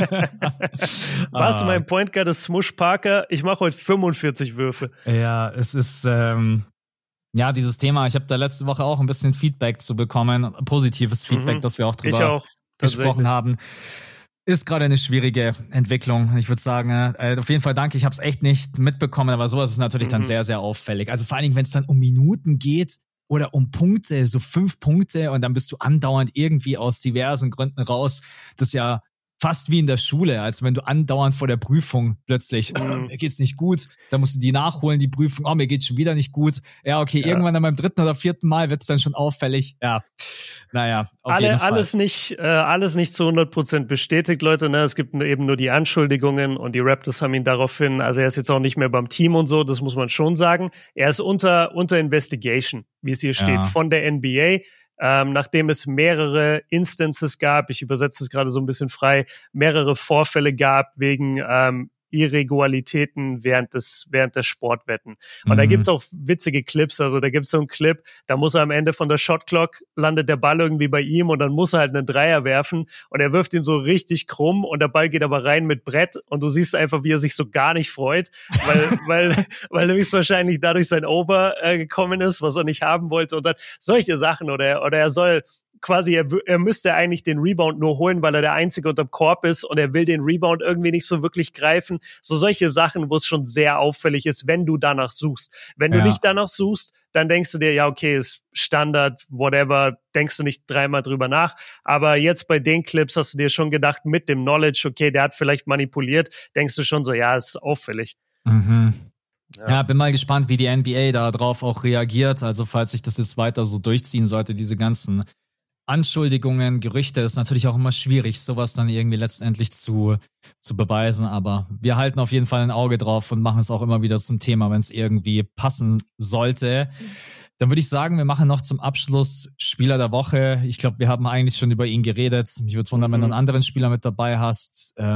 Was, mein Point Guard ist Smush Parker, ich mache heute fünfundvierzig Würfe. Ja, es ist, ähm, ja, dieses Thema, ich habe da letzte Woche auch ein bisschen Feedback zu bekommen, positives Feedback, mhm. dass wir auch drüber auch, gesprochen haben. Ist gerade eine schwierige Entwicklung. Ich würde sagen, äh, auf jeden Fall danke. Ich habe es echt nicht mitbekommen, aber sowas ist natürlich mhm. dann sehr, sehr auffällig. Also vor allen Dingen, wenn es dann um Minuten geht oder um Punkte, so fünf Punkte und dann bist du andauernd irgendwie aus diversen Gründen raus. Das ist ja fast wie in der Schule, als wenn du andauernd vor der Prüfung plötzlich, mhm. oh, mir geht's nicht gut, dann musst du die nachholen, die Prüfung, oh, mir geht's schon wieder nicht gut. Ja, okay, ja. irgendwann dann beim dritten oder vierten Mal wird's dann schon auffällig. Ja, naja, auf Alle, jeden Fall. Alles nicht, äh, alles nicht zu hundert Prozent bestätigt, Leute, ne? Es gibt eben nur die Anschuldigungen und die Raptors haben ihn daraufhin, also er ist jetzt auch nicht mehr beim Team und so, das muss man schon sagen. Er ist unter, unter Investigation, wie es hier steht, ja. von der N B A. Ähm, nachdem es mehrere Instances gab, ich übersetze es gerade so ein bisschen frei, mehrere Vorfälle gab wegen ähm, Irregularitäten während des während der Sportwetten. Und mhm. da gibt's auch witzige Clips, also da gibt's so einen Clip, da muss er am Ende von der Shotclock, landet der Ball irgendwie bei ihm und dann muss er halt einen Dreier werfen und er wirft ihn so richtig krumm und der Ball geht aber rein mit Brett und du siehst einfach, wie er sich so gar nicht freut, weil weil weil höchstwahrscheinlich dadurch sein Over äh, gekommen ist, was er nicht haben wollte und dann solche Sachen oder oder er soll quasi, er, er müsste eigentlich den Rebound nur holen, weil er der Einzige unterm Korb ist und er will den Rebound irgendwie nicht so wirklich greifen. So solche Sachen, wo es schon sehr auffällig ist, wenn du danach suchst. Wenn du ja. nicht danach suchst, dann denkst du dir, ja, okay, ist Standard, whatever, denkst du nicht dreimal drüber nach. Aber jetzt bei den Clips hast du dir schon gedacht, mit dem Knowledge, okay, der hat vielleicht manipuliert, denkst du schon so, ja, ist auffällig. Mhm. Ja. ja, bin mal gespannt, wie die N B A da drauf auch reagiert. Also falls sich das jetzt weiter so durchziehen sollte, diese ganzen Anschuldigungen, Gerüchte, ist natürlich auch immer schwierig, sowas dann irgendwie letztendlich zu zu beweisen, aber wir halten auf jeden Fall ein Auge drauf und machen es auch immer wieder zum Thema, wenn es irgendwie passen sollte. Dann würde ich sagen, wir machen noch zum Abschluss Spieler der Woche. Ich glaube, wir haben eigentlich schon über ihn geredet. Mich würde wundern, wenn du einen anderen Spieler mit dabei hast. Äh,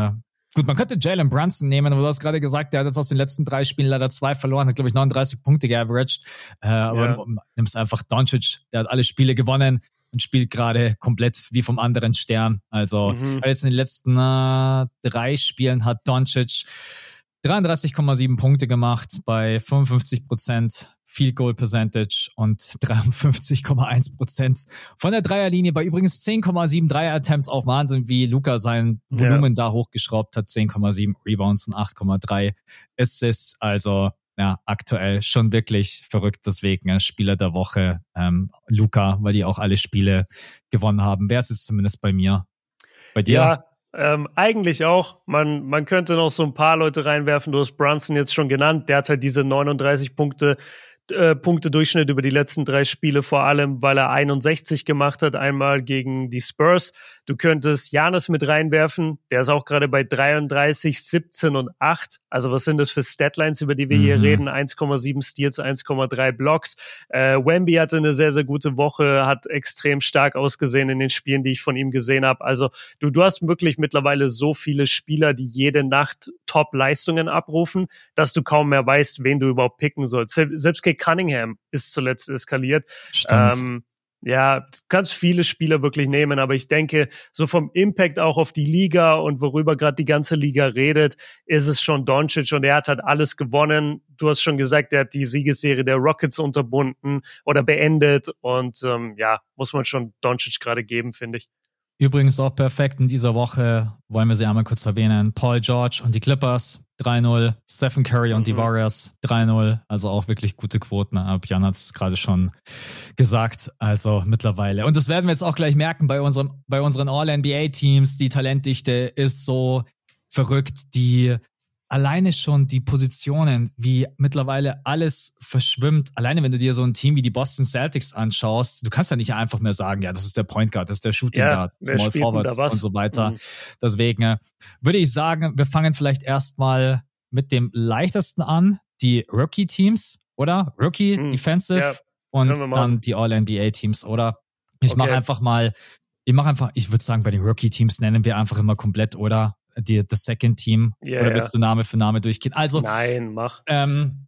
Gut, man könnte Jalen Brunson nehmen, aber du hast gerade gesagt, der hat jetzt aus den letzten drei Spielen leider zwei verloren, hat, glaube ich, neununddreißig Punkte geaveraged. Äh, aber ja. nimmst einfach Doncic, der hat alle Spiele gewonnen und spielt gerade komplett wie vom anderen Stern. Also mhm. jetzt in den letzten äh, drei Spielen hat Doncic dreiunddreißig Komma sieben Punkte gemacht bei fünfundfünfzig Prozent Field Goal Percentage und dreiundfünfzig Komma eins Prozent von der Dreierlinie bei übrigens zehn Komma sieben Dreier-Attempts. Auch Wahnsinn, wie Luka sein Volumen ja. da hochgeschraubt hat. zehn Komma sieben Rebounds und acht Komma drei Assists. Also ja, aktuell schon wirklich verrückt. Deswegen äh, Spieler der Woche ähm, Luka, weil die auch alle Spiele gewonnen haben. Wer ist es zumindest bei mir? Bei dir? Ja. Ähm, eigentlich auch. Man, man könnte noch so ein paar Leute reinwerfen. Du hast Brunson jetzt schon genannt. Der hat halt diese neununddreißig Punkte, äh, Punkte Durchschnitt über die letzten drei Spiele, vor allem, weil er einundsechzig gemacht hat, einmal gegen die Spurs. Du könntest Giannis mit reinwerfen. Der ist auch gerade bei dreiunddreißig, siebzehn und acht. Also was sind das für Statlines, über die wir mhm. hier reden? eins Komma sieben Steals, eins Komma drei Blocks. Äh, Wemby hatte eine sehr, sehr gute Woche, hat extrem stark ausgesehen in den Spielen, die ich von ihm gesehen habe. Also du, du hast wirklich mittlerweile so viele Spieler, die jede Nacht Top-Leistungen abrufen, dass du kaum mehr weißt, wen du überhaupt picken sollst. Selbst Kate Cunningham ist zuletzt eskaliert. Stimmt. Ähm, Ja, du kannst viele Spieler wirklich nehmen, aber ich denke, so vom Impact auch auf die Liga und worüber gerade die ganze Liga redet, ist es schon Doncic und er hat halt alles gewonnen. Du hast schon gesagt, er hat die Siegesserie der Rockets unterbunden oder beendet und ähm, ja, muss man schon Doncic gerade geben, finde ich. Übrigens auch perfekt in dieser Woche, wollen wir sie einmal kurz erwähnen, Paul George und die Clippers drei null, Stephen Curry und mhm. die Warriors drei null, also auch wirklich gute Quoten. Björn hat es gerade schon gesagt, also mittlerweile. Und das werden wir jetzt auch gleich merken bei unserem, bei unseren All-N B A-Teams. Die Talentdichte ist so verrückt, die alleine schon die Positionen, wie mittlerweile alles verschwimmt. Alleine wenn du dir so ein Team wie die Boston Celtics anschaust, du kannst ja nicht einfach mehr sagen, ja, das ist der Point Guard, das ist der Shooting ja, Guard, Small Forward und so weiter. Mhm. Deswegen äh, würde ich sagen, wir fangen vielleicht erstmal mit dem leichtesten an, die Rookie-Teams, oder? Rookie, mhm. Defensive ja, und dann die All-N B A-Teams, oder? Ich okay. mache einfach mal, ich mache einfach, ich würde sagen, bei den Rookie-Teams nennen wir einfach immer komplett, oder? Die, das Second Team, yeah, oder willst du Name für Name durchgehen? Also, nein, mach. Ähm,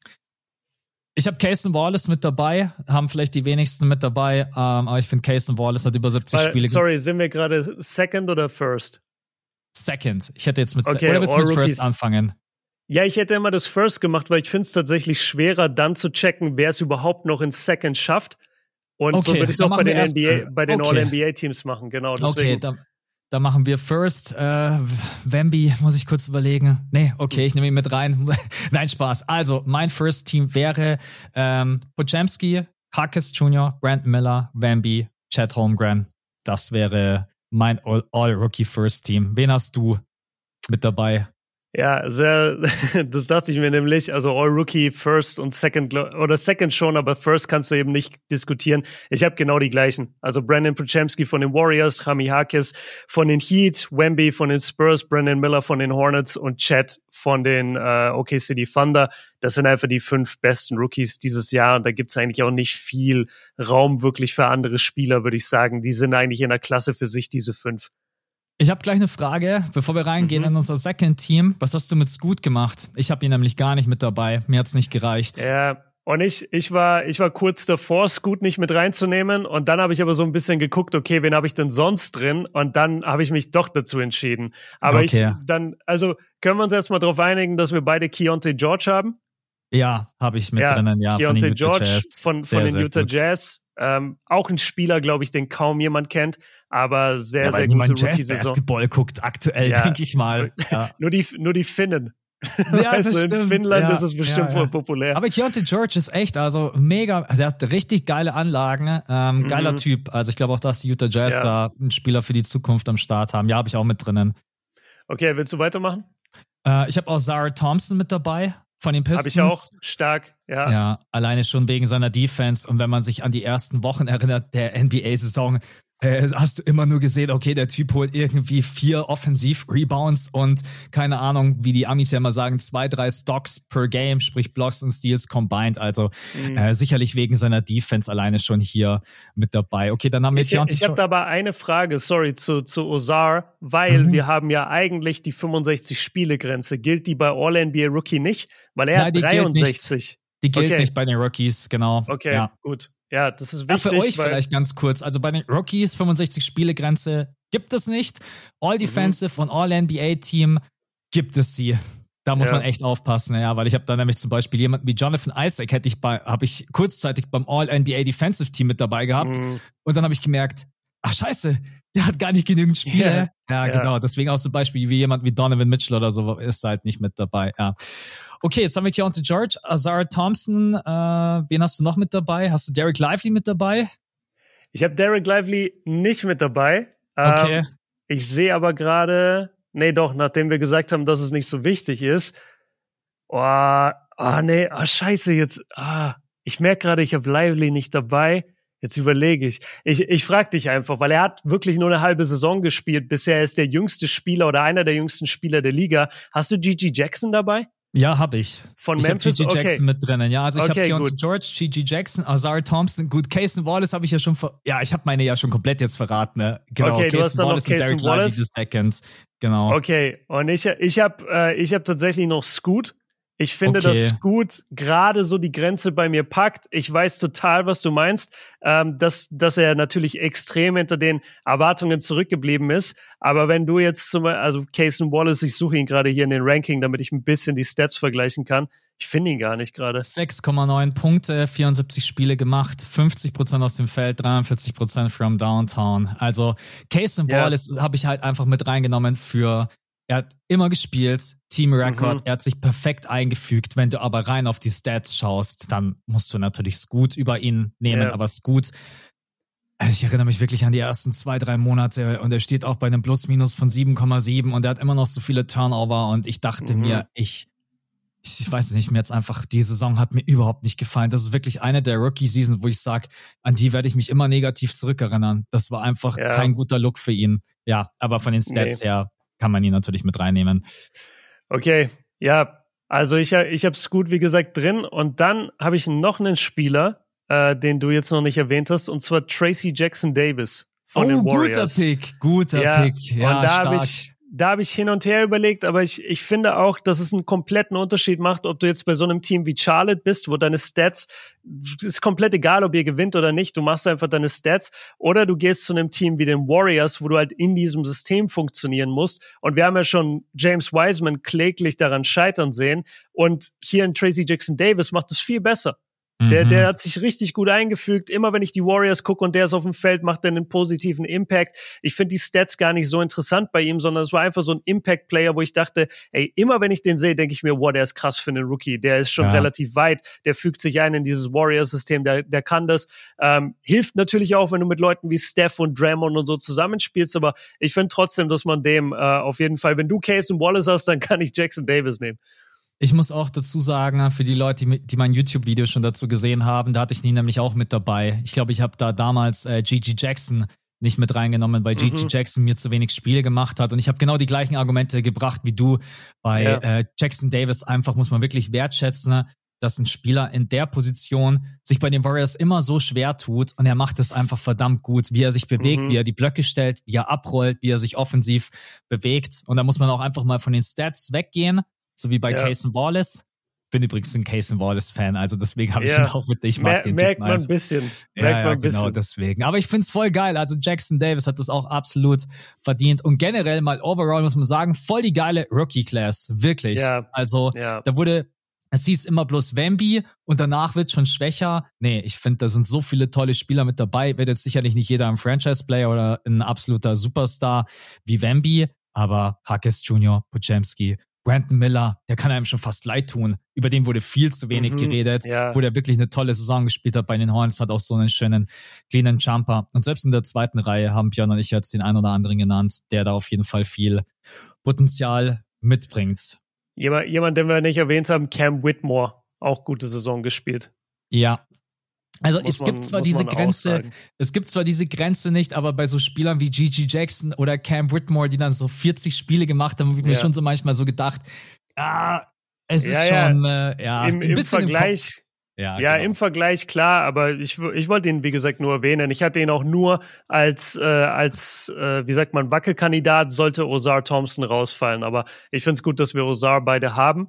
ich habe Cason Wallace mit dabei, haben vielleicht die wenigsten mit dabei, ähm, aber ich finde Cason Wallace hat über siebzig Weil, Spiele. Sorry, sind wir gerade Second oder First? Second. Ich hätte jetzt mit, okay, oder willst du mit First anfangen? Ja, ich hätte immer das First gemacht, weil ich finde es tatsächlich schwerer, dann zu checken, wer es überhaupt noch ins Second schafft. Und okay, so würde ich es auch bei den, N B A, bei den okay. All-N B A-Teams machen, genau. Deswegen. Okay, dann Da machen wir First, äh, Wemby, muss ich kurz überlegen. Nee, okay, ich nehme ihn mit rein. Nein, Spaß. Also, mein First Team wäre ähm, Podziemski, Harkless Junior, Brandon Miller, Wemby, Chet Holmgren. Das wäre mein All-Rookie First Team. Wen hast du mit dabei? Ja, sehr, das dachte ich mir nämlich, also All-Rookie, First und Second, oder Second schon, aber First kannst du eben nicht diskutieren. Ich habe genau die gleichen. Also Brandon Podziemski von den Warriors, Jaime Jaquez von den Heat, Wemby von den Spurs, Brandon Miller von den Hornets und Chet von den äh, O K C Thunder. Das sind einfach die fünf besten Rookies dieses Jahr und da gibt's eigentlich auch nicht viel Raum wirklich für andere Spieler, würde ich sagen. Die sind eigentlich in der Klasse für sich, diese fünf. Ich habe gleich eine Frage, bevor wir reingehen mhm. in unser Second Team. Was hast du mit Scoot gemacht? Ich habe ihn nämlich gar nicht mit dabei. Mir hat's nicht gereicht. Ja, und ich, ich war, ich war kurz davor, Scoot nicht mit reinzunehmen. Und dann habe ich aber so ein bisschen geguckt, okay, wen habe ich denn sonst drin? Und dann habe ich mich doch dazu entschieden. Aber okay. ich dann, also können wir uns erstmal darauf einigen, dass wir beide Keontae George haben? Ja, habe ich mit ja, drinnen, ja. Keontae von den George Utah Jazz. Von, sehr, von den sehr Utah gut. Jazz. Ähm, auch ein Spieler, glaube ich, den kaum jemand kennt, aber sehr, ja, sehr gute Rookie-Saison. Jazz-Basketball guckt aktuell, ja. denke ich mal. Ja. nur, die, nur die Finnen. Ja, das also stimmt. In Finnland ja, ist es bestimmt ja, voll ja. populär. Aber Keontae George ist echt, also mega, der hat richtig geile Anlagen, ähm, geiler mhm. Typ. Also ich glaube auch, dass die Utah Jazz ja. da einen Spieler für die Zukunft am Start haben. Ja, habe ich auch mit drinnen. Okay, willst du weitermachen? Äh, ich habe auch Zara Thompson mit dabei. Von den Pistons. Habe ich auch, stark, ja. Ja, alleine schon wegen seiner Defense. Und wenn man sich an die ersten Wochen erinnert, der N B A-Saison, äh, hast du immer nur gesehen, okay, der Typ holt irgendwie vier Offensiv-Rebounds und keine Ahnung, wie die Amis ja immer sagen, zwei, drei Stocks per Game, sprich Blocks und Steals combined. Also mhm. äh, sicherlich wegen seiner Defense alleine schon hier mit dabei. Okay, dann haben wir Ich, ich habe dabei eine Frage, sorry, zu, zu Ozar, weil mhm. wir haben ja eigentlich die fünfundsechzig-Spiele-Grenze. Gilt die bei All-N B A Rookie nicht? Weil er Nein, hat die dreiundsechzig. Gilt nicht. Die gilt okay. nicht bei den Rookies, genau. Okay, ja. gut. Ja, das ist wichtig. Ja, für euch weil vielleicht ganz kurz. Also bei den Rookies fünfundsechzig Spiele-Grenze gibt es nicht. All-Defensive mhm. und All-N B A-Team gibt es sie. Da muss ja. man echt aufpassen, ja, weil ich habe da nämlich zum Beispiel jemanden wie Jonathan Isaac hätte ich bei, habe ich kurzzeitig beim All-N B A Defensive Team mit dabei gehabt mhm. und dann habe ich gemerkt, ach scheiße, der hat gar nicht genügend Spiele. Yeah. Ja, ja, genau. Deswegen auch zum Beispiel wie jemand wie Donovan Mitchell oder so ist halt nicht mit dabei. Ja. Okay, jetzt haben wir Keontae George, Ausar Thompson. Äh, wen hast du noch mit dabei? Hast du Derek Lively mit dabei? Ich habe Derek Lively nicht mit dabei. Okay. Ähm, ich sehe aber gerade, nee, doch, nachdem wir gesagt haben, dass es nicht so wichtig ist. Oh, oh nee, oh, scheiße, jetzt. Ah, ich merke gerade, ich habe Lively nicht dabei. Jetzt überlege ich. Ich, ich frage dich einfach, weil er hat wirklich nur eine halbe Saison gespielt. Bisher ist der jüngste Spieler oder einer der jüngsten Spieler der Liga. Hast du G G Jackson dabei? Ja, habe ich. Von ich Memphis? Ich habe G G Jackson okay. mit drinnen. Ja, also ich okay, habe Keontae George, G G Jackson, Ausar Thompson. Gut, Cason Wallace habe ich ja schon ver- Ja, ich habe meine ja schon komplett jetzt verraten. Ne? Genau, okay, Cason Wallace und Derek Lively the Second. Genau. Okay, und ich, ich habe äh, ich hab tatsächlich noch Scoot. Ich finde, okay. dass Scoot gerade so die Grenze bei mir packt. Ich weiß total, was du meinst, ähm, dass, dass er natürlich extrem hinter den Erwartungen zurückgeblieben ist. Aber wenn du jetzt zum Beispiel, also Cason Wallace, ich suche ihn gerade hier in den Ranking, damit ich ein bisschen die Stats vergleichen kann. Ich finde ihn gar nicht gerade. sechs Komma neun Punkte, vierundsiebzig Spiele gemacht, fünfzig Prozent aus dem Feld, dreiundvierzig Prozent from Downtown. Also Cason ja. Wallace habe ich halt einfach mit reingenommen für... Er hat immer gespielt, Team Record, mhm. er hat sich perfekt eingefügt. Wenn du aber rein auf die Stats schaust, dann musst du natürlich Scoot über ihn nehmen. Ja. Aber Scoot, also ich erinnere mich wirklich an die ersten zwei, drei Monate und er steht auch bei einem Plus-Minus von sieben Komma sieben und er hat immer noch so viele Turnover und ich dachte mhm. mir, ich, ich weiß nicht, mir jetzt einfach, die Saison hat mir überhaupt nicht gefallen. Das ist wirklich eine der Rookie-Season, wo ich sage, an die werde ich mich immer negativ zurückerinnern. Das war einfach ja. kein guter Look für ihn. Ja, aber von den Stats nee. her kann man ihn natürlich mit reinnehmen. Okay, ja, also ich, ich habe es gut, wie gesagt, drin. Und dann habe ich noch einen Spieler, äh, den du jetzt noch nicht erwähnt hast, und zwar Tracy Jackson Davis von oh, den Warriors. Guter Pick, guter ja, Pick. Ja, und da stark. Hab ich, da habe ich hin und her überlegt, aber ich, ich finde auch, dass es einen kompletten Unterschied macht, ob du jetzt bei so einem Team wie Charlotte bist, wo deine Stats, ist komplett egal, ob ihr gewinnt oder nicht, du machst einfach deine Stats, oder du gehst zu einem Team wie den Warriors, wo du halt in diesem System funktionieren musst. Und wir haben ja schon James Wiseman kläglich daran scheitern sehen. Und hier in Tracy Jackson Davis macht es viel besser. Der, der hat sich richtig gut eingefügt. Immer wenn ich die Warriors gucke und der ist auf dem Feld, macht er einen positiven Impact. Ich finde die Stats gar nicht so interessant bei ihm, sondern es war einfach so ein Impact-Player, wo ich dachte, ey, immer wenn ich den sehe, denke ich mir, wow, der ist krass für einen Rookie. Der ist schon ja. relativ weit. Der fügt sich ein in dieses Warriors-System. Der, der kann das. Ähm, hilft natürlich auch, wenn du mit Leuten wie Steph und Draymond und so zusammenspielst. Aber ich finde trotzdem, dass man dem äh, auf jeden Fall, wenn du Case und Wallace hast, dann kann ich Jackson Davis nehmen. Ich muss auch dazu sagen, für die Leute, die, die mein YouTube-Video schon dazu gesehen haben, da hatte ich ihn nämlich auch mit dabei. Ich glaube, ich habe da damals äh, G G Jackson nicht mit reingenommen, weil mhm. G G Jackson mir zu wenig Spiele gemacht hat. Und ich habe genau die gleichen Argumente gebracht wie du. Bei ja. äh, Jackson Davis einfach muss man wirklich wertschätzen, dass ein Spieler in der Position sich bei den Warriors immer so schwer tut. Und er macht es einfach verdammt gut, wie er sich bewegt, mhm. wie er die Blöcke stellt, wie er abrollt, wie er sich offensiv bewegt. Und da muss man auch einfach mal von den Stats weggehen. So wie bei ja. Cason Wallace. Bin übrigens ein Cason Wallace-Fan, also deswegen habe ich ja. ihn auch mit. Ich mag Mer- den Merkt Typen man ein bisschen. Ja, merkt ja, man ein genau bisschen. deswegen. Aber ich find's voll geil. Also Jackson Davis hat das auch absolut verdient. Und generell mal overall muss man sagen, voll die geile Rookie-Class. Wirklich. Ja. Also ja. da wurde, es hieß immer bloß Wemby und danach wird schon schwächer. Nee, ich finde, da sind so viele tolle Spieler mit dabei. Wird jetzt sicherlich nicht jeder ein Franchise-Player oder ein absoluter Superstar wie Wemby, aber Harkless Junior, Podziemski, Brandon Miller, der kann einem schon fast leid tun. Über den wurde viel zu wenig mhm, geredet, ja. wo der wirklich eine tolle Saison gespielt hat bei den Hornets, hat auch so einen schönen cleanen Jumper. Und selbst in der zweiten Reihe haben Björn und ich jetzt den einen oder anderen genannt, der da auf jeden Fall viel Potenzial mitbringt. Jemand, jemand, den wir nicht erwähnt haben, Cam Whitmore, auch gute Saison gespielt. Ja, Also es man, gibt zwar diese Grenze, aussagen. es gibt zwar diese Grenze nicht, aber bei so Spielern wie G G Jackson oder Cam Whitmore, die dann so vierzig Spiele gemacht haben, habe ich ja. mir schon so manchmal so gedacht, ah, es ist ja, schon, ja, äh, ja Im, ein im bisschen Vergleich, im Kopf. Ja, ja genau. im Vergleich klar, aber ich, ich wollte ihn, wie gesagt, nur erwähnen. Ich hatte ihn auch nur als, äh, als äh, wie sagt man, Wackelkandidat, sollte Ausar Thompson rausfallen. Aber ich finde es gut, dass wir Ausar beide haben.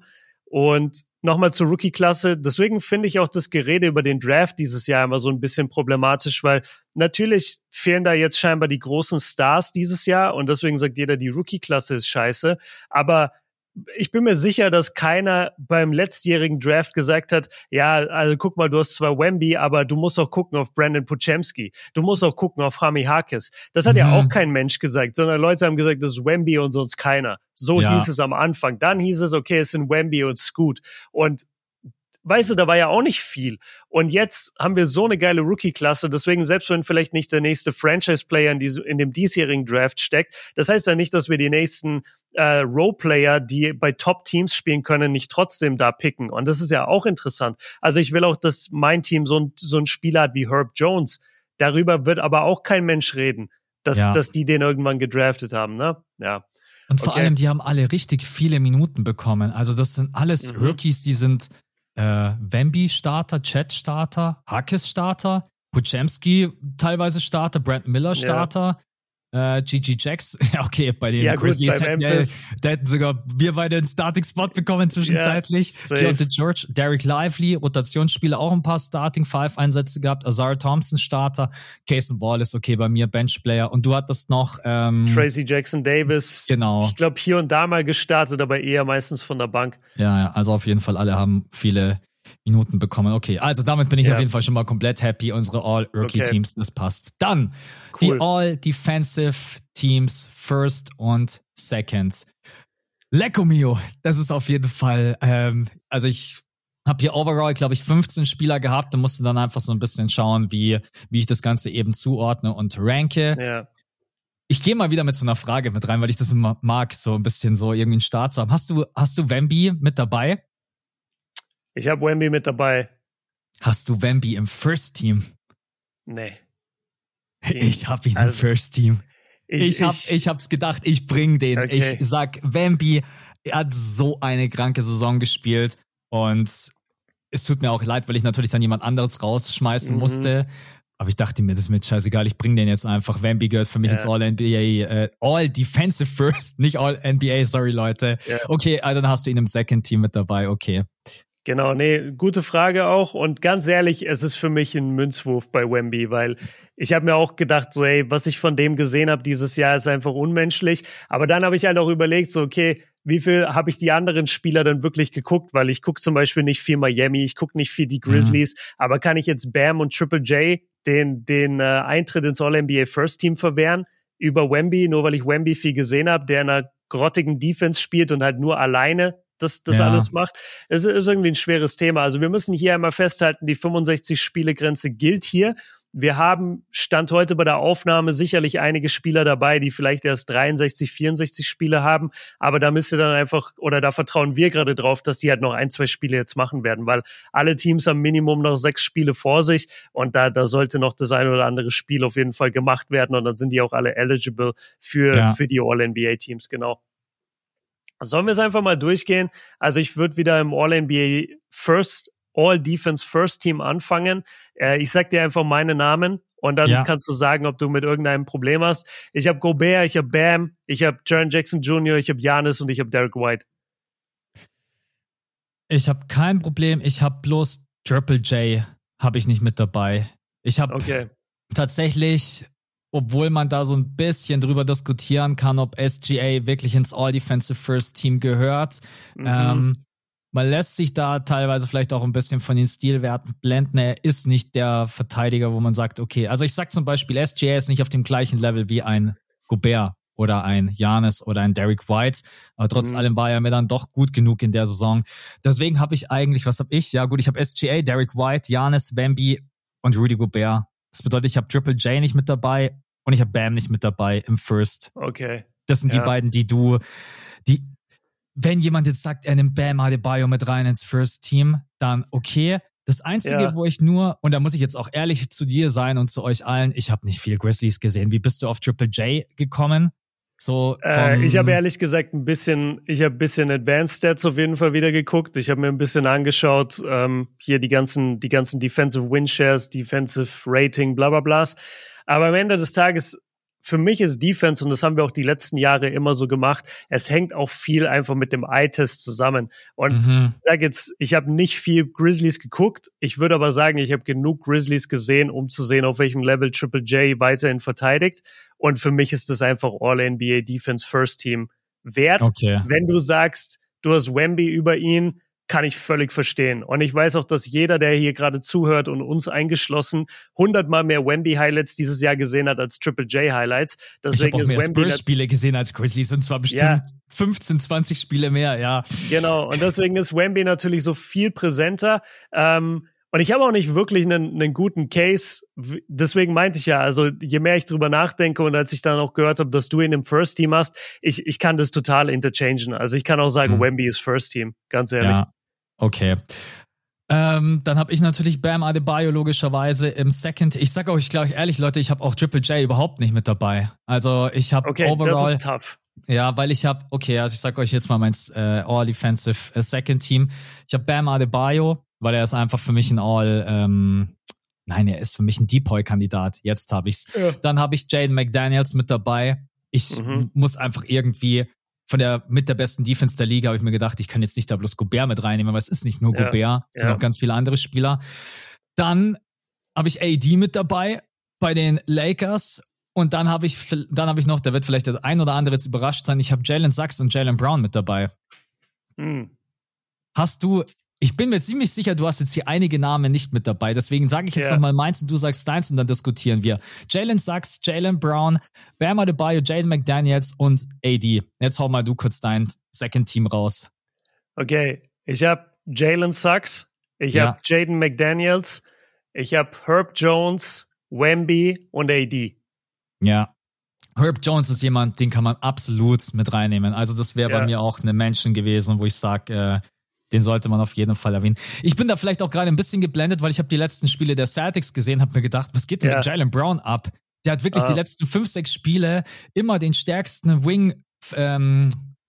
Und nochmal zur Rookie-Klasse. Deswegen finde ich auch das Gerede über den Draft dieses Jahr immer so ein bisschen problematisch, weil natürlich fehlen da jetzt scheinbar die großen Stars dieses Jahr und deswegen sagt jeder, die Rookie-Klasse ist scheiße. Aber ich bin mir sicher, dass keiner beim letztjährigen Draft gesagt hat, ja, also guck mal, du hast zwar Wemby, aber du musst auch gucken auf Brandon Podziemski. Du musst auch gucken auf Rami Harkis. Das hat mhm. ja auch kein Mensch gesagt, sondern Leute haben gesagt, das ist Wemby und sonst keiner. So ja. hieß es am Anfang. Dann hieß es, okay, es sind Wemby und Scoot. Und weißt du, da war ja auch nicht viel. Und jetzt haben wir so eine geile Rookie-Klasse, deswegen, selbst wenn vielleicht nicht der nächste Franchise-Player in, diesem, in dem diesjährigen Draft steckt, das heißt ja nicht, dass wir die nächsten äh, Role-Player, die bei Top-Teams spielen können, nicht trotzdem da picken. Und das ist ja auch interessant. Also ich will auch, dass mein Team so ein, so ein Spieler hat wie Herb Jones. Darüber wird aber auch kein Mensch reden, dass, ja. dass die den irgendwann gedraftet haben, ne? Ja. Und vor okay. allem, die haben alle richtig viele Minuten bekommen. Also das sind alles mhm. Rookies, die sind Äh, Wemby-Starter, Chet-Starter, Harkis-Starter, Podziemski teilweise Starter, Brent Miller-Starter, ja. äh, G G Jackson, ja okay, bei den ja, Grizzlies hätten, der, der hätten sogar wir beide einen Starting-Spot bekommen zwischenzeitlich. Ja, Keontae George, Derek Lively, Rotationsspieler auch ein paar Starting-Five-Einsätze gehabt, Ausar Thompson Starter, Cason Wallace, okay, bei mir Bench-Player und du hattest noch ähm, Tracy Jackson Davis, genau. Ich glaube hier und da mal gestartet, aber eher meistens von der Bank. Ja, ja, also auf jeden Fall alle haben viele Minuten bekommen. Okay, also damit bin ich ja. auf jeden Fall schon mal komplett happy. Unsere All-Rookie-Teams, okay. das passt. Dann cool. die All-Defensive-Teams First und Second. Lecco mio, das ist auf jeden Fall, ähm, also ich habe hier overall, glaube ich, fünfzehn Spieler gehabt und musste dann einfach so ein bisschen schauen, wie wie ich das Ganze eben zuordne und ranke. Ja. Ich gehe mal wieder mit so einer Frage mit rein, weil ich das immer mag, so ein bisschen so irgendwie einen Start zu haben. Hast du, hast du Wemby mit dabei? Ich habe Wemby mit dabei. Hast du Wemby im First Team? Nee. Ich habe ihn also, im First Team. Ich, ich, hab, ich, ich hab's gedacht, ich bring den. Okay. Ich sag, Wemby, er hat so eine kranke Saison gespielt und es tut mir auch leid, weil ich natürlich dann jemand anderes rausschmeißen mhm. musste. Aber ich dachte mir, das ist mir scheißegal, ich bring den jetzt einfach. Wemby gehört für mich ja. ins All-N B A, äh, All-Defensive First, nicht All-N B A, sorry Leute. Ja. Okay, also dann hast du ihn im Second Team mit dabei, okay. Genau, nee, gute Frage auch. Und ganz ehrlich, es ist für mich ein Münzwurf bei Wemby, weil ich habe mir auch gedacht, so ey, was ich von dem gesehen habe dieses Jahr, ist einfach unmenschlich. Aber dann habe ich halt auch überlegt, so okay, wie viel habe ich die anderen Spieler dann wirklich geguckt? Weil ich gucke zum Beispiel nicht viel Miami, ich gucke nicht viel die Grizzlies, mhm. aber kann ich jetzt Bam und Triple J den, den äh, Eintritt ins All-N B A First Team verwehren über Wemby, nur weil ich Wemby viel gesehen habe, der in einer grottigen Defense spielt und halt nur alleine das, das ja. alles macht. Es ist irgendwie ein schweres Thema. Also wir müssen hier einmal festhalten, die fünfundsechzig-Spiele-Grenze gilt hier. Wir haben Stand heute bei der Aufnahme sicherlich einige Spieler dabei, die vielleicht erst dreiundsechzig, vierundsechzig Spiele haben, aber da müsst ihr dann einfach, oder da vertrauen wir gerade drauf, dass die halt noch ein, zwei Spiele jetzt machen werden, weil alle Teams haben Minimum noch sechs Spiele vor sich und da, da sollte noch das ein oder andere Spiel auf jeden Fall gemacht werden und dann sind die auch alle eligible für, ja. für die All-N B A-Teams, genau. Sollen wir es einfach mal durchgehen? Also ich würde wieder im All-N B A First, All-Defense First Team anfangen. Äh, ich sag dir einfach meine Namen und dann ja. kannst du sagen, ob du mit irgendeinem Problem hast. Ich habe Gobert, ich habe Bam, ich habe Jaren Jackson Junior, ich habe Giannis und ich habe Derek White. Ich habe kein Problem. Ich habe bloß Triple J habe ich nicht mit dabei. Ich habe okay. tatsächlich, obwohl man da so ein bisschen drüber diskutieren kann, ob S G A wirklich ins All-Defensive First Team gehört. Mhm. Ähm, man lässt sich da teilweise vielleicht auch ein bisschen von den Stilwerten blenden. Er ist nicht der Verteidiger, wo man sagt, okay, also ich sag zum Beispiel, S G A ist nicht auf dem gleichen Level wie ein Gobert oder ein Giannis oder ein Derek White, aber trotz mhm. allem war er mir dann doch gut genug in der Saison. Deswegen habe ich eigentlich, was habe ich? Ja gut, ich habe S G A, Derek White, Giannis, Wemby und Rudy Gobert. Das bedeutet, ich habe Triple J nicht mit dabei und ich habe Bam nicht mit dabei im First. Okay. Das sind ja. die beiden, die du, die, wenn jemand jetzt sagt, er nimmt Bam Adebayo mit rein ins First Team, dann okay. Das Einzige, Ja. wo ich nur, und da muss ich jetzt auch ehrlich zu dir sein und zu euch allen, ich habe nicht viel Grizzlies gesehen. Wie bist du auf Triple J gekommen? So äh, ich habe ehrlich gesagt ein bisschen, ich habe ein bisschen Advanced Stats auf jeden Fall wieder geguckt. Ich habe mir ein bisschen angeschaut, ähm, hier die ganzen, die ganzen Defensive Win Shares, Defensive Rating, bla bla blas. Aber am Ende des Tages, für mich ist Defense, und das haben wir auch die letzten Jahre immer so gemacht, es hängt auch viel einfach mit dem Eye-Test zusammen. Und Mhm. ich sage jetzt, ich habe nicht viel Grizzlies geguckt. Ich würde aber sagen, ich habe genug Grizzlies gesehen, um zu sehen, auf welchem Level Triple J weiterhin verteidigt. Und für mich ist das einfach All-N B A Defense First Team wert. Okay. Wenn du sagst, du hast Wemby über ihn, kann ich völlig verstehen. Und ich weiß auch, dass jeder, der hier gerade zuhört und uns eingeschlossen, hundertmal mehr Wemby-Highlights dieses Jahr gesehen hat als Triple J-Highlights. Ich habe auch mehr Spurs-Spiele gesehen als Grizzlies und zwar bestimmt ja. fünfzehn, zwanzig Spiele mehr, ja. Genau, und deswegen ist Wemby natürlich so viel präsenter. Ähm, und ich habe auch nicht wirklich einen, einen guten Case. Deswegen meinte ich ja, also je mehr ich drüber nachdenke und als ich dann auch gehört habe, dass du ihn im First Team hast, ich, ich kann das total interchangen. Also ich kann auch sagen, hm. Wemby ist First Team, ganz ehrlich. Ja, okay. Ähm, dann habe ich natürlich Bam Adebayo logischerweise im Second. Ich sage euch gleich ehrlich, Leute, ich habe auch Triple J überhaupt nicht mit dabei. Also ich habe okay, overall... das ist tough. Ja, weil ich habe, okay, also ich sag euch jetzt mal mein äh, All-Defensive äh, Second Team. Ich habe Bam Adebayo, weil er ist einfach für mich ein All, ähm, nein, er ist für mich ein Depoy-Kandidat. Jetzt habe ich's. Ja. Dann habe ich Jaden McDaniels mit dabei. Ich mhm. muss einfach irgendwie von der mit der besten Defense der Liga habe ich mir gedacht, ich kann jetzt nicht da bloß Gobert mit reinnehmen, aber es ist nicht nur ja. Gobert, es ja. sind auch ganz viele andere Spieler. Dann habe ich A D mit dabei bei den Lakers. Und dann habe ich, dann habe ich noch, da wird vielleicht der ein oder andere jetzt überrascht sein, ich habe Jalen Suggs und Jalen Brown mit dabei. Hm. Hast du, ich bin mir ziemlich sicher, du hast jetzt hier einige Namen nicht mit dabei, deswegen sage ich jetzt ja. nochmal meins und du sagst deins und dann diskutieren wir. Jalen Suggs, Jalen Brown, Bam Adebayo, Jaden McDaniels und A D. Jetzt hau mal du kurz dein Second Team raus. Okay, ich habe Jalen Suggs, ich ja. habe Jaden McDaniels, ich habe Herb Jones, Wemby und A D. Ja, Herb Jones ist jemand, den kann man absolut mit reinnehmen. Also das wäre ja. bei mir auch eine Mention gewesen, wo ich sage, äh, den sollte man auf jeden Fall erwähnen. Ich bin da vielleicht auch gerade ein bisschen geblendet, weil ich habe die letzten Spiele der Celtics gesehen, habe mir gedacht, was geht denn ja. mit Jalen Brown ab? Der hat wirklich ah. die letzten fünf, sechs Spiele immer den stärksten Wing ähm,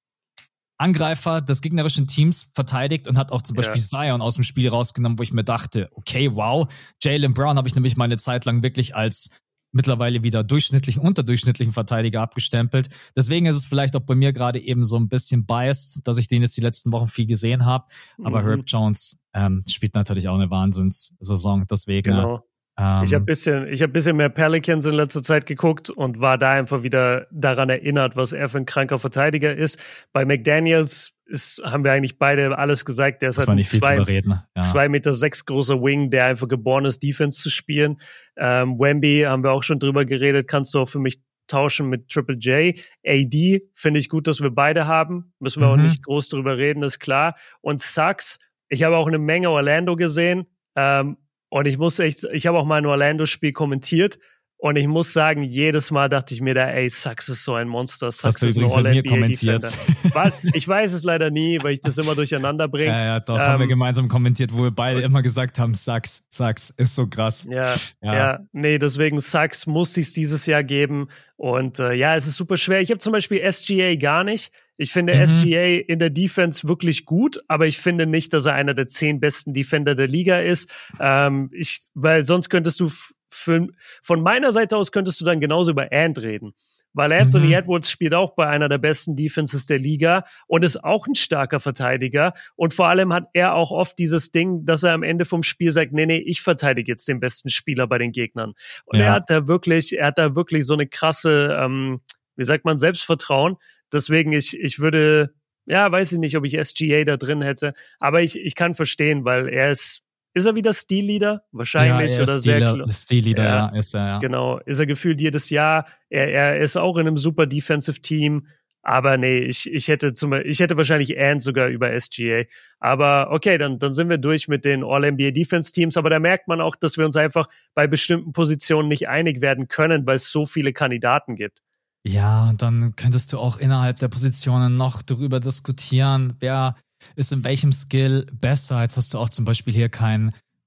Angreifer des gegnerischen Teams verteidigt und hat auch zum Beispiel ja. Zion aus dem Spiel rausgenommen, wo ich mir dachte, okay, wow, Jalen Brown habe ich nämlich mal eine Zeit lang wirklich als mittlerweile wieder durchschnittlichen, unterdurchschnittlichen Verteidiger abgestempelt. Deswegen ist es vielleicht auch bei mir gerade eben so ein bisschen biased, dass ich den jetzt die letzten Wochen viel gesehen habe. Aber mhm. Herb Jones ähm, spielt natürlich auch eine Wahnsinnssaison. Deswegen. Genau. Ähm, ich habe bisschen, ich habe bisschen mehr Pelicans in letzter Zeit geguckt und war da einfach wieder daran erinnert, was er für ein kranker Verteidiger ist. Bei McDaniels ist, haben wir eigentlich beide alles gesagt. Der ist halt ein zwei, ja. zwei Meter sechs großer Wing, der einfach geboren ist, Defense zu spielen. Ähm, Wemby haben wir auch schon drüber geredet, kannst du auch für mich tauschen mit Triple J. A D finde ich gut, dass wir beide haben. Müssen wir mhm. auch nicht groß drüber reden, ist klar. Und Suggs, ich habe auch eine Menge Orlando gesehen. Ähm, und ich muss echt, ich habe auch mal ein Orlando-Spiel kommentiert. Und ich muss sagen, jedes Mal dachte ich mir da, ey, Suggs ist so ein Monster. Suggs hast du ist übrigens ein mit mir kommentiert. Ich weiß es leider nie, weil ich das immer durcheinander bringe. Ja, ja, doch, ähm, haben wir gemeinsam kommentiert, wo wir beide immer gesagt haben, Suggs, Suggs ist so krass. Ja, ja, ja, nee, deswegen Suggs muss es dieses Jahr geben. Und äh, ja, es ist super schwer. Ich habe zum Beispiel S G A gar nicht. Ich finde mhm. S G A in der Defense wirklich gut, aber ich finde nicht, dass er einer der zehn besten Defender der Liga ist. Ähm, ich, weil sonst könntest du Für, von meiner Seite aus könntest du dann genauso über Ant reden. Weil Anthony mhm. Edwards spielt auch bei einer der besten Defenses der Liga und ist auch ein starker Verteidiger. Und vor allem hat er auch oft dieses Ding, dass er am Ende vom Spiel sagt, nee, nee, ich verteidige jetzt den besten Spieler bei den Gegnern. Und ja. er hat da wirklich, er hat da wirklich so eine krasse, ähm, wie sagt man, Selbstvertrauen. Deswegen, ich, ich würde, ja, weiß ich nicht, ob ich S G A da drin hätte. Aber ich, ich kann verstehen, weil er ist, Ist er wieder Stil-Leader? Wahrscheinlich. Ja, er ist oder Stil- sehr Stil-Leader, ja. ja, ist er, ja. Genau. Ist er gefühlt jedes Jahr. Er, er ist auch in einem super Defensive-Team. Aber nee, ich, ich hätte zum, ich hätte wahrscheinlich Ant sogar über S G A. Aber okay, dann, dann sind wir durch mit den All-N B A Defense-Teams. Aber da merkt man auch, dass wir uns einfach bei bestimmten Positionen nicht einig werden können, weil es so viele Kandidaten gibt. Ja, und dann könntest du auch innerhalb der Positionen noch darüber diskutieren, wer ist in welchem Skill besser. Jetzt hast du auch zum Beispiel hier keinen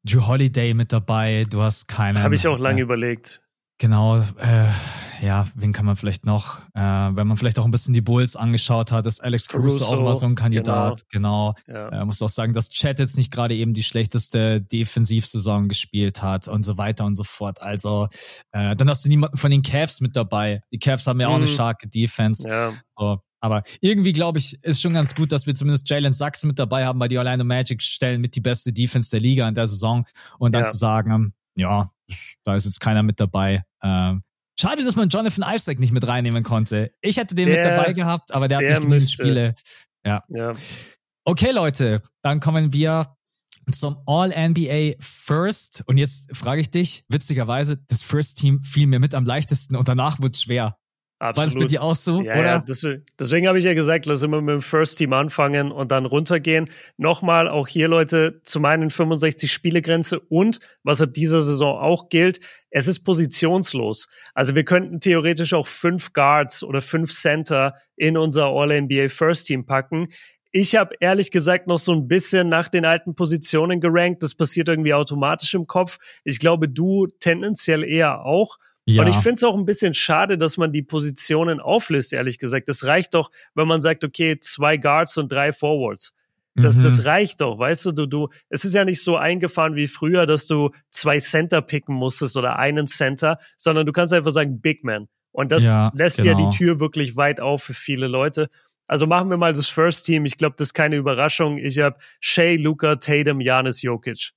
Drew Holiday mit dabei, du hast keine. Habe ich auch lange äh, überlegt. Genau, äh, ja, wen kann man vielleicht noch, äh, wenn man vielleicht auch ein bisschen die Bulls angeschaut hat, ist Alex Caruso, Caruso auch mal so ein Kandidat, genau. genau. Ja. Äh, muss auch sagen, dass Chet jetzt nicht gerade eben die schlechteste Defensivsaison gespielt hat und so weiter und so fort. Also, äh, dann hast du niemanden von den Cavs mit dabei. Die Cavs haben ja auch mhm. eine starke Defense. Ja. So. Aber irgendwie, glaube ich, ist schon ganz gut, dass wir zumindest Jalen Sachs mit dabei haben, weil die Orlando Magic stellen mit die beste Defense der Liga in der Saison. Und dann ja. zu sagen, ja, da ist jetzt keiner mit dabei. Ähm, schade, dass man Jonathan Isaac nicht mit reinnehmen konnte. Ich hätte den der, mit dabei gehabt, aber der, der hat nicht genügend Spiele. Ja. ja. Okay, Leute, dann kommen wir zum All-N B A First. Und jetzt frage ich dich, witzigerweise, das First Team fiel mir mit am leichtesten und danach wird es schwer. Absolut. War das bei dir auch so, ja, oder? Ja, deswegen, deswegen habe ich ja gesagt, lass immer mit dem First Team anfangen und dann runtergehen. Nochmal, auch hier, Leute, zu meinen fünfundsechzig Spiele-Grenze und, was ab dieser Saison auch gilt, es ist positionslos. Also wir könnten theoretisch auch fünf Guards oder fünf Center in unser All-N B A First Team packen. Ich habe ehrlich gesagt noch so ein bisschen nach den alten Positionen gerankt. Das passiert irgendwie automatisch im Kopf. Ich glaube, du tendenziell eher auch. Ja. Und ich finde es auch ein bisschen schade, dass man die Positionen auflistet, ehrlich gesagt. Das reicht doch, wenn man sagt, okay, zwei Guards und drei Forwards. Das, mhm. das reicht doch, weißt du, du, du, es ist ja nicht so eingefahren wie früher, dass du zwei Center picken musstest oder einen Center, sondern du kannst einfach sagen Big Man. Und das ja, lässt genau. ja die Tür wirklich weit auf für viele Leute. Also machen wir mal das First Team. Ich glaube, das ist keine Überraschung. Ich habe Shea, Luka, Tatum, Giannis, Jokic.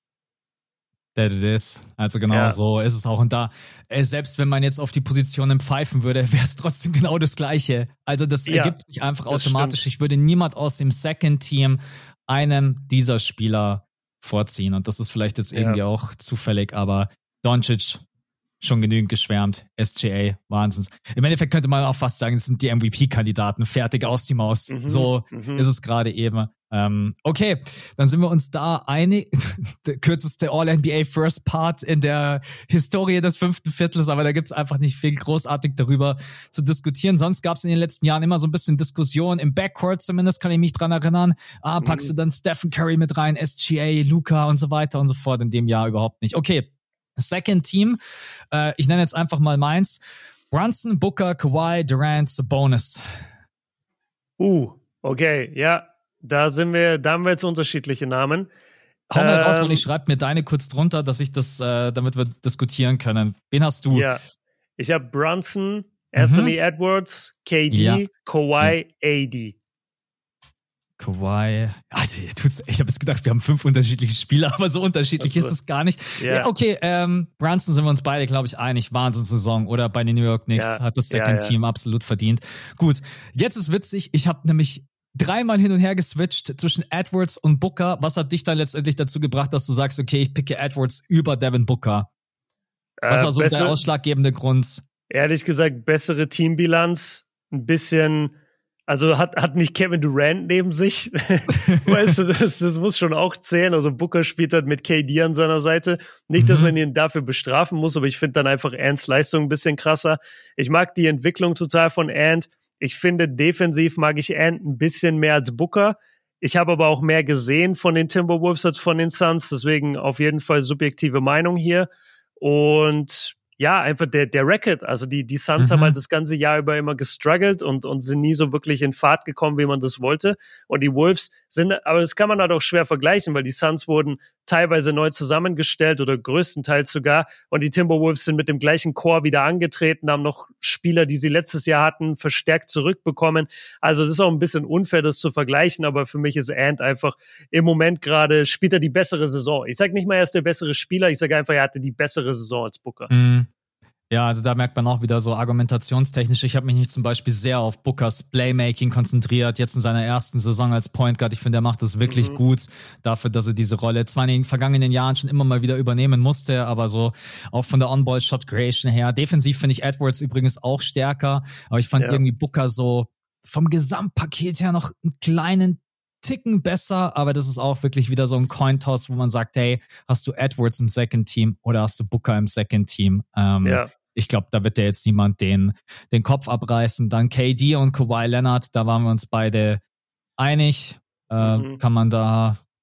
That it is. Also genau ja. so ist es auch. Und da, äh, selbst wenn man jetzt auf die Positionen pfeifen würde, wäre es trotzdem genau das Gleiche. Also das ja, ergibt sich einfach automatisch. Stimmt. Ich würde niemand aus dem Second Team einem dieser Spieler vorziehen. Und das ist vielleicht jetzt ja. irgendwie auch zufällig, aber Doncic schon genügend geschwärmt. S G A, Wahnsinns. Im Endeffekt könnte man auch fast sagen, das sind die M V P-Kandidaten. Fertig aus die Maus. Mhm, so mhm. ist es gerade eben. Ähm, okay, dann sind wir uns da einig. Der kürzeste All-N B A First Part in der Historie des fünften Viertels, aber da gibt's einfach nicht viel großartig darüber zu diskutieren. Sonst gab's in den letzten Jahren immer so ein bisschen Diskussion. Im Backcourt zumindest kann ich mich dran erinnern. Ah, packst mhm. du dann Stephen Curry mit rein, S G A, Luka und so weiter und so fort. In dem Jahr überhaupt nicht. Okay, Second Team. Äh, ich nenne jetzt einfach mal meins. Brunson, Booker, Kawhi, Durant, Sabonis. Uh, okay, ja. Da sind wir, da haben wir jetzt unterschiedliche Namen. Hau mal ähm, raus, und ich schreibe mir deine kurz drunter, dass ich das, äh, damit wir diskutieren können. Wen hast du? Ja, ich habe Brunson, Anthony mhm. Edwards, K D, ja. Kawhi, ja. A D. Kawhi, also, tut's, ich habe jetzt gedacht, wir haben fünf unterschiedliche Spieler, aber so unterschiedlich also, ist es gar nicht. Ja, ja okay, ähm, Brunson sind wir uns beide, glaube ich, einig. Wahnsinnssaison, oder? Bei den New York Knicks ja, hat das Second ja, Team ja. absolut verdient. Gut, jetzt ist witzig, ich habe nämlich dreimal hin und her geswitcht zwischen Edwards und Booker. Was hat dich dann letztendlich dazu gebracht, dass du sagst, okay, ich picke Edwards über Devin Booker? Was äh, war so besser, der ausschlaggebende Grund? Ehrlich gesagt, bessere Teambilanz, ein bisschen, also hat, hat nicht Kevin Durant neben sich. Weißt du, das, das muss schon auch zählen. Also Booker spielt halt mit K D an seiner Seite. Nicht, mhm. dass man ihn dafür bestrafen muss, aber ich finde dann einfach Ants Leistung ein bisschen krasser. Ich mag die Entwicklung total von Ant. Ich finde, defensiv mag ich Ant ein bisschen mehr als Booker. Ich habe aber auch mehr gesehen von den Timberwolves als von den Suns. Deswegen auf jeden Fall subjektive Meinung hier. Und ja, einfach der, der Record. Also die, die Suns mhm. haben halt das ganze Jahr über immer gestruggelt und, und sind nie so wirklich in Fahrt gekommen, wie man das wollte. Und die Wolves sind, aber das kann man halt auch schwer vergleichen, weil die Suns wurden teilweise neu zusammengestellt oder größtenteils sogar. Und die Timberwolves sind mit dem gleichen Core wieder angetreten, haben noch Spieler, die sie letztes Jahr hatten, verstärkt zurückbekommen. Also das ist auch ein bisschen unfair, das zu vergleichen, aber für mich ist Ant einfach im Moment gerade, spielt er die bessere Saison. Ich sage nicht mal, er ist der bessere Spieler, ich sage einfach, er hatte die bessere Saison als Booker. Mhm. Ja, also da merkt man auch wieder so argumentationstechnisch. Ich habe mich nicht zum Beispiel sehr auf Bookers Playmaking konzentriert, jetzt in seiner ersten Saison als Point Guard. Ich finde, er macht das wirklich mhm. gut dafür, dass er diese Rolle zwar in den vergangenen Jahren schon immer mal wieder übernehmen musste, aber so auch von der On-Ball-Shot-Creation her. Defensiv finde ich Edwards übrigens auch stärker, aber ich fand ja. irgendwie Booker so vom Gesamtpaket her noch einen kleinen Ticken besser, aber das ist auch wirklich wieder so ein Coin-Toss, wo man sagt, hey, hast du Edwards im Second Team oder hast du Booker im Second Team? Ähm, ja. Ich glaube, da wird ja jetzt niemand den, den Kopf abreißen. Dann K D und Kawhi Leonard, da waren wir uns beide einig. Äh, mhm. Kann man da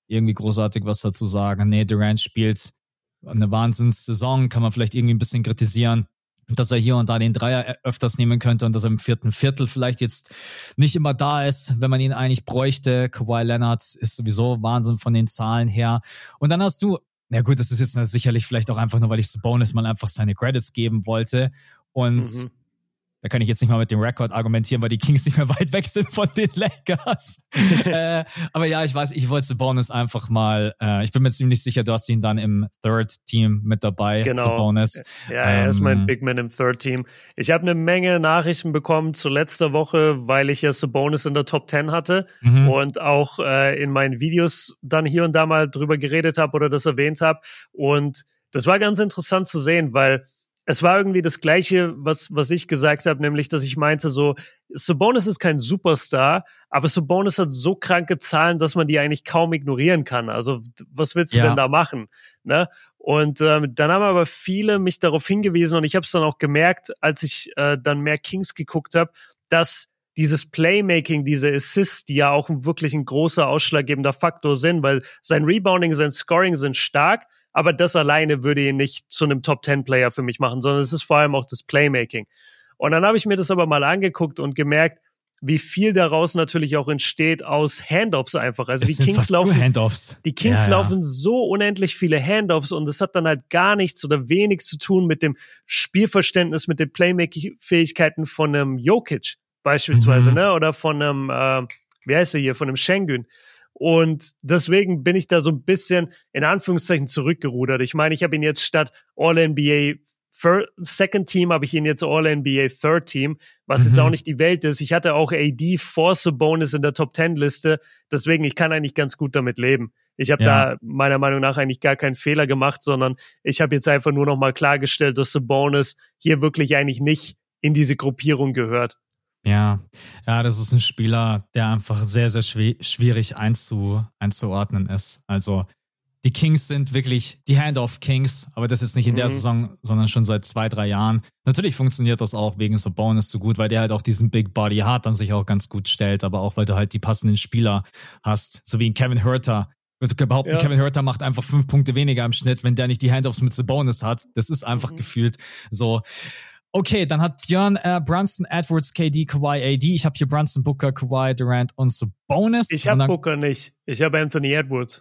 irgendwie großartig was dazu sagen. Nee, Durant spielt eine Wahnsinnssaison, kann man vielleicht irgendwie ein bisschen kritisieren, dass er hier und da den Dreier öfters nehmen könnte und dass er im vierten Viertel vielleicht jetzt nicht immer da ist, wenn man ihn eigentlich bräuchte. Kawhi Leonard ist sowieso Wahnsinn von den Zahlen her. Und dann hast du, na gut, das ist jetzt sicherlich vielleicht auch einfach nur, weil ich Sabonis mal einfach seine Credits geben wollte. Und mhm. da kann ich jetzt nicht mal mit dem Rekord argumentieren, weil die Kings nicht mehr weit weg sind von den Lakers. äh, aber ja, ich weiß, ich wollte Sabonis einfach mal, äh, ich bin mir ziemlich sicher, du hast ihn dann im Third Team mit dabei, genau. Sabonis. Ja, er ähm, ist mein Big Man im Third Team. Ich habe eine Menge Nachrichten bekommen zu letzter Woche, weil ich ja Sabonis in der Top Ten hatte mhm. und auch äh, in meinen Videos dann hier und da mal drüber geredet habe oder das erwähnt habe. Und das war ganz interessant zu sehen, weil es war irgendwie das Gleiche, was was ich gesagt habe, nämlich, dass ich meinte so, Sabonis ist kein Superstar, aber Sabonis hat so kranke Zahlen, dass man die eigentlich kaum ignorieren kann. Also was willst du ja. denn da machen? Ne? Und ähm, dann haben aber viele mich darauf hingewiesen und ich habe es dann auch gemerkt, als ich äh, dann mehr Kings geguckt habe, dass dieses Playmaking, diese Assists, die ja auch wirklich ein großer ausschlaggebender Faktor sind, weil sein Rebounding, sein Scoring sind stark, aber das alleine würde ihn nicht zu einem Top-Ten-Player für mich machen, sondern es ist vor allem auch das Playmaking. Und dann habe ich mir das aber mal angeguckt und gemerkt, wie viel daraus natürlich auch entsteht aus Handoffs einfach. Also es die sind Kings fast laufen, nur Handoffs. Die Kings ja, ja. laufen so unendlich viele Handoffs und das hat dann halt gar nichts oder wenig zu tun mit dem Spielverständnis, mit den Playmaking-Fähigkeiten von einem Jokic beispielsweise, mhm. ne, oder von einem, äh, wie heißt er hier, von einem Şengün. Und deswegen bin ich da so ein bisschen in Anführungszeichen zurückgerudert. Ich meine, ich habe ihn jetzt statt All-N B A Second Team, habe ich ihn jetzt All-N B A Third Team, was mhm. jetzt auch nicht die Welt ist. Ich hatte auch A D vor Sabonis in der Top Ten Liste, deswegen ich kann eigentlich ganz gut damit leben. Ich habe ja. da meiner Meinung nach eigentlich gar keinen Fehler gemacht, sondern ich habe jetzt einfach nur noch mal klargestellt, dass Sabonis hier wirklich eigentlich nicht in diese Gruppierung gehört. Ja, ja, das ist ein Spieler, der einfach sehr, sehr schw- schwierig einzu, einzuordnen ist. Also die Kings sind wirklich die Handoff-Kings, aber das ist nicht in der mhm. Saison, sondern schon seit zwei, drei Jahren. Natürlich funktioniert das auch wegen Sabonis so gut, weil der halt auch diesen Big Body hat und sich auch ganz gut stellt, aber auch, weil du halt die passenden Spieler hast, so wie ein Kevin Huerter. Ich würde behaupten, ja. Kevin Huerter macht einfach fünf Punkte weniger im Schnitt, wenn der nicht die Handoffs mit Sabonis hat. Das ist einfach mhm. gefühlt so. Okay, dann hat Björn äh, Brunson, Edwards, K D, Kawhi, A D. Ich habe hier Brunson, Booker, Kawhi, Durant und Sabonis. Ich habe Booker nicht. Ich habe Anthony Edwards.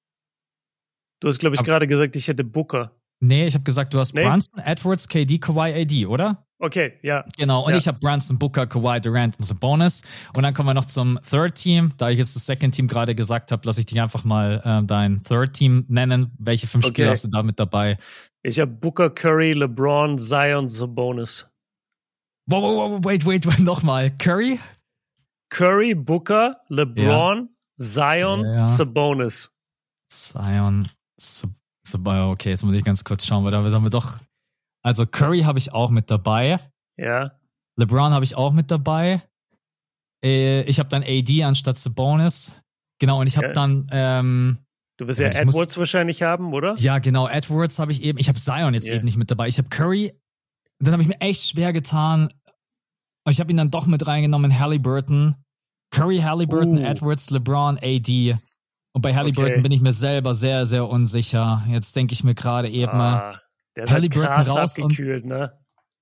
Du hast, glaube ich, gerade gesagt, ich hätte Booker. Nee, ich habe gesagt, du hast nee? Brunson, Edwards, K D, Kawhi, A D, oder? Okay, ja. Genau, und ja. ich habe Brunson, Booker, Kawhi, Durant und Sabonis. Und dann kommen wir noch zum Third Team. Da ich jetzt das Second Team gerade gesagt habe, lasse ich dich einfach mal äh, dein Third Team nennen. Welche fünf okay. Spieler hast du da mit dabei? Ich habe Booker, Curry, LeBron, Zion, Sabonis. Wow, wow, wow, wait, wait, wait, nochmal. Curry? Curry, Booker, LeBron, ja. Zion, ja, ja. Sabonis. Zion, Sabonis. Okay, jetzt muss ich ganz kurz schauen, weil da haben wir doch... Also Curry habe ich auch mit dabei. Ja. LeBron habe ich auch mit dabei. Äh, ich habe dann A D anstatt Sabonis. Genau, und ich habe ja. dann... Ähm, du wirst ja, ja Edwards muss, wahrscheinlich haben, oder? Ja, genau. Edwards habe ich eben. Ich habe Zion jetzt yeah. eben nicht mit dabei. Ich habe Curry. Dann habe ich mir echt schwer getan. Aber ich habe ihn dann doch mit reingenommen. Halliburton. Curry, Halliburton, uh. Edwards, LeBron, A D. Und bei Halliburton okay. bin ich mir selber sehr, sehr unsicher. Jetzt denke ich mir gerade eben ah, der ist Halliburton halt raus und ne?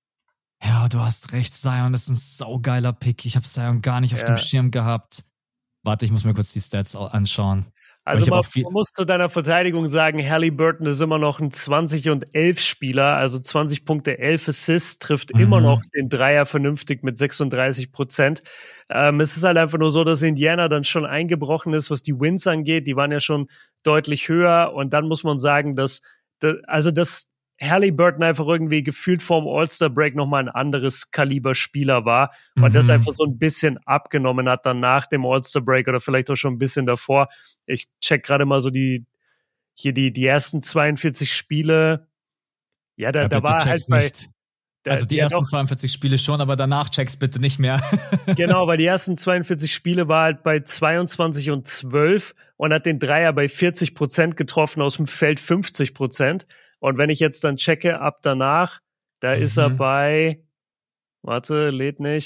Ja, du hast recht. Zion ist ein saugeiler Pick. Ich habe Zion gar nicht auf ja. dem Schirm gehabt. Warte, ich muss mir kurz die Stats anschauen. Also man, man muss zu deiner Verteidigung sagen, Halliburton ist immer noch ein zwanzig und elf Spieler, also zwanzig Punkte, elf Assists, trifft mhm. immer noch den Dreier vernünftig mit sechsunddreißig Prozent. Ähm, es ist halt einfach nur so, dass Indiana dann schon eingebrochen ist, was die Wins angeht. Die waren ja schon deutlich höher und dann muss man sagen, dass, dass also das Halliburton einfach irgendwie gefühlt vorm All-Star-Break nochmal ein anderes Kaliber Spieler war und mhm. das einfach so ein bisschen abgenommen hat dann nach dem All-Star-Break oder vielleicht auch schon ein bisschen davor. Ich check gerade mal so die hier die die ersten zweiundvierzig Spiele. Ja, da, ja, da war halt bei... Nicht. Da, also die ja, ersten doch. zweiundvierzig Spiele schon, aber danach check's bitte nicht mehr. Genau, weil die ersten zweiundvierzig Spiele war halt bei zweiundzwanzig und zwölf und hat den Dreier bei vierzig Prozent getroffen, aus dem Feld fünfzig Prozent. Und wenn ich jetzt dann checke, ab danach, da mhm. ist er bei, warte, lädt nicht,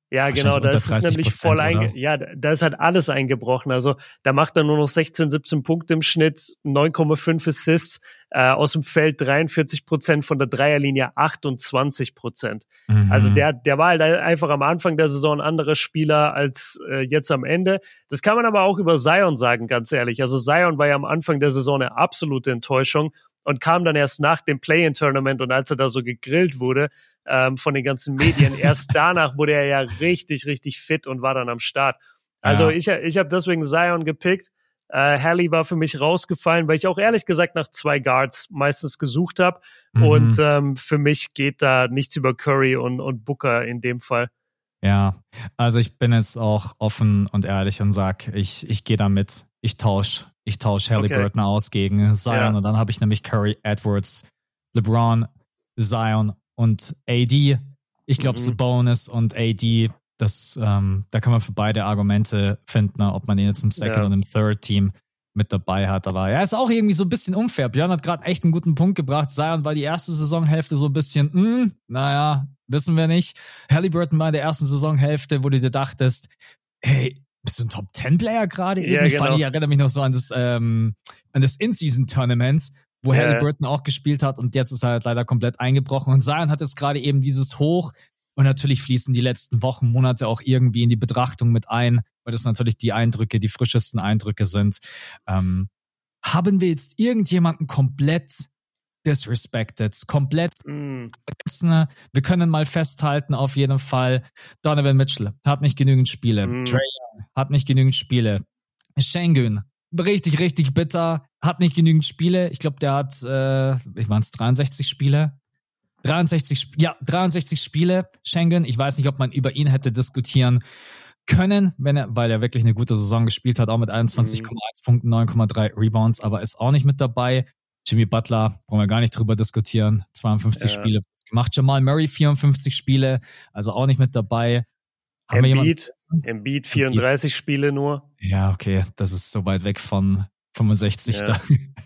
Ja, genau, da ist es nämlich voll einge- ja, da ist halt alles eingebrochen. Also da macht er nur noch sechzehn, siebzehn Punkte im Schnitt, neun Komma fünf Assists, äh, aus dem Feld dreiundvierzig Prozent, von der Dreierlinie achtundzwanzig Prozent. Mhm. Also der, der war halt einfach am Anfang der Saison ein anderer Spieler als äh, jetzt am Ende. Das kann man aber auch über Zion sagen, ganz ehrlich. Also Zion war ja am Anfang der Saison eine absolute Enttäuschung und kam dann erst nach dem Play-in-Tournament und als er da so gegrillt wurde, Ähm, von den ganzen Medien. Erst danach wurde er ja richtig, richtig fit und war dann am Start. Also ja. ich, ich habe deswegen Zion gepickt. Äh, Hallie war für mich rausgefallen, weil ich auch ehrlich gesagt nach zwei Guards meistens gesucht habe. Mhm. Und ähm, für mich geht da nichts über Curry und, und Booker in dem Fall. Ja, also ich bin jetzt auch offen und ehrlich und sag, ich, ich gehe damit. Ich tausche ich tausch Halliburton okay. aus gegen Zion ja. und dann habe ich nämlich Curry, Edwards, LeBron, Zion und A D, ich glaube, mhm. Sabonis und A D, das, ähm, da kann man für beide Argumente finden, ob man ihn jetzt im Second ja. und im Third Team mit dabei hat. Aber er ist auch irgendwie so ein bisschen unfair. Björn hat gerade echt einen guten Punkt gebracht. Zion war die erste Saisonhälfte so ein bisschen, mh, naja, wissen wir nicht. Halliburton war in der ersten Saisonhälfte, wo du dir dachtest, hey, bist du ein Top-Ten-Player gerade? Ja, ich, genau. ich erinnere mich noch so an das, ähm, an das In-Season-Tournament, wo yeah. Halliburton auch gespielt hat und jetzt ist er halt leider komplett eingebrochen. Und Zion hat jetzt gerade eben dieses Hoch und natürlich fließen die letzten Wochen, Monate auch irgendwie in die Betrachtung mit ein, weil das natürlich die Eindrücke, die frischesten Eindrücke sind. Ähm, haben wir jetzt irgendjemanden komplett disrespected, komplett mm. vergessen? Wir können mal festhalten, auf jeden Fall, Donovan Mitchell hat nicht genügend Spiele. Mm. Trae Young hat nicht genügend Spiele. Sengun, richtig, richtig bitter, hat nicht genügend Spiele. Ich glaube, der hat, äh, ich waren es dreiundsechzig Spiele? dreiundsechzig, ja, dreiundsechzig Spiele, Sengun. Ich weiß nicht, ob man über ihn hätte diskutieren können, wenn er, weil er wirklich eine gute Saison gespielt hat, auch mit einundzwanzig Komma eins mhm. Punkten, neun Komma drei Rebounds, aber ist auch nicht mit dabei. Jimmy Butler, brauchen wir gar nicht drüber diskutieren, zweiundfünfzig ja. Spiele gemacht. Jamal Murray, vierundfünfzig Spiele, also auch nicht mit dabei. Haben Embiid, Embiid, vierunddreißig Embiid. Spiele nur. Ja, okay, das ist so weit weg von fünfundsechzig. Ja. Da.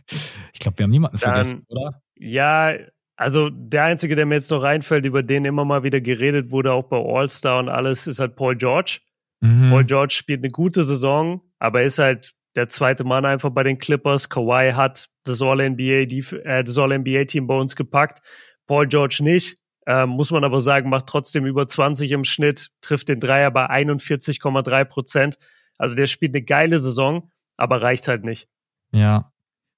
Ich glaube, wir haben niemanden Dann, vergessen, oder? Ja, also der Einzige, der mir jetzt noch reinfällt, über den immer mal wieder geredet wurde, auch bei All-Star und alles, ist halt Paul George. Mhm. Paul George spielt eine gute Saison, aber ist halt der zweite Mann einfach bei den Clippers. Kawhi hat das All-N B A, die, äh, das All-N B A-Team bei uns gepackt. Paul George nicht. Ähm, muss man aber sagen, macht trotzdem über zwanzig im Schnitt, trifft den Dreier bei einundvierzig Komma drei Prozent. Also der spielt eine geile Saison, aber reicht halt nicht. Ja.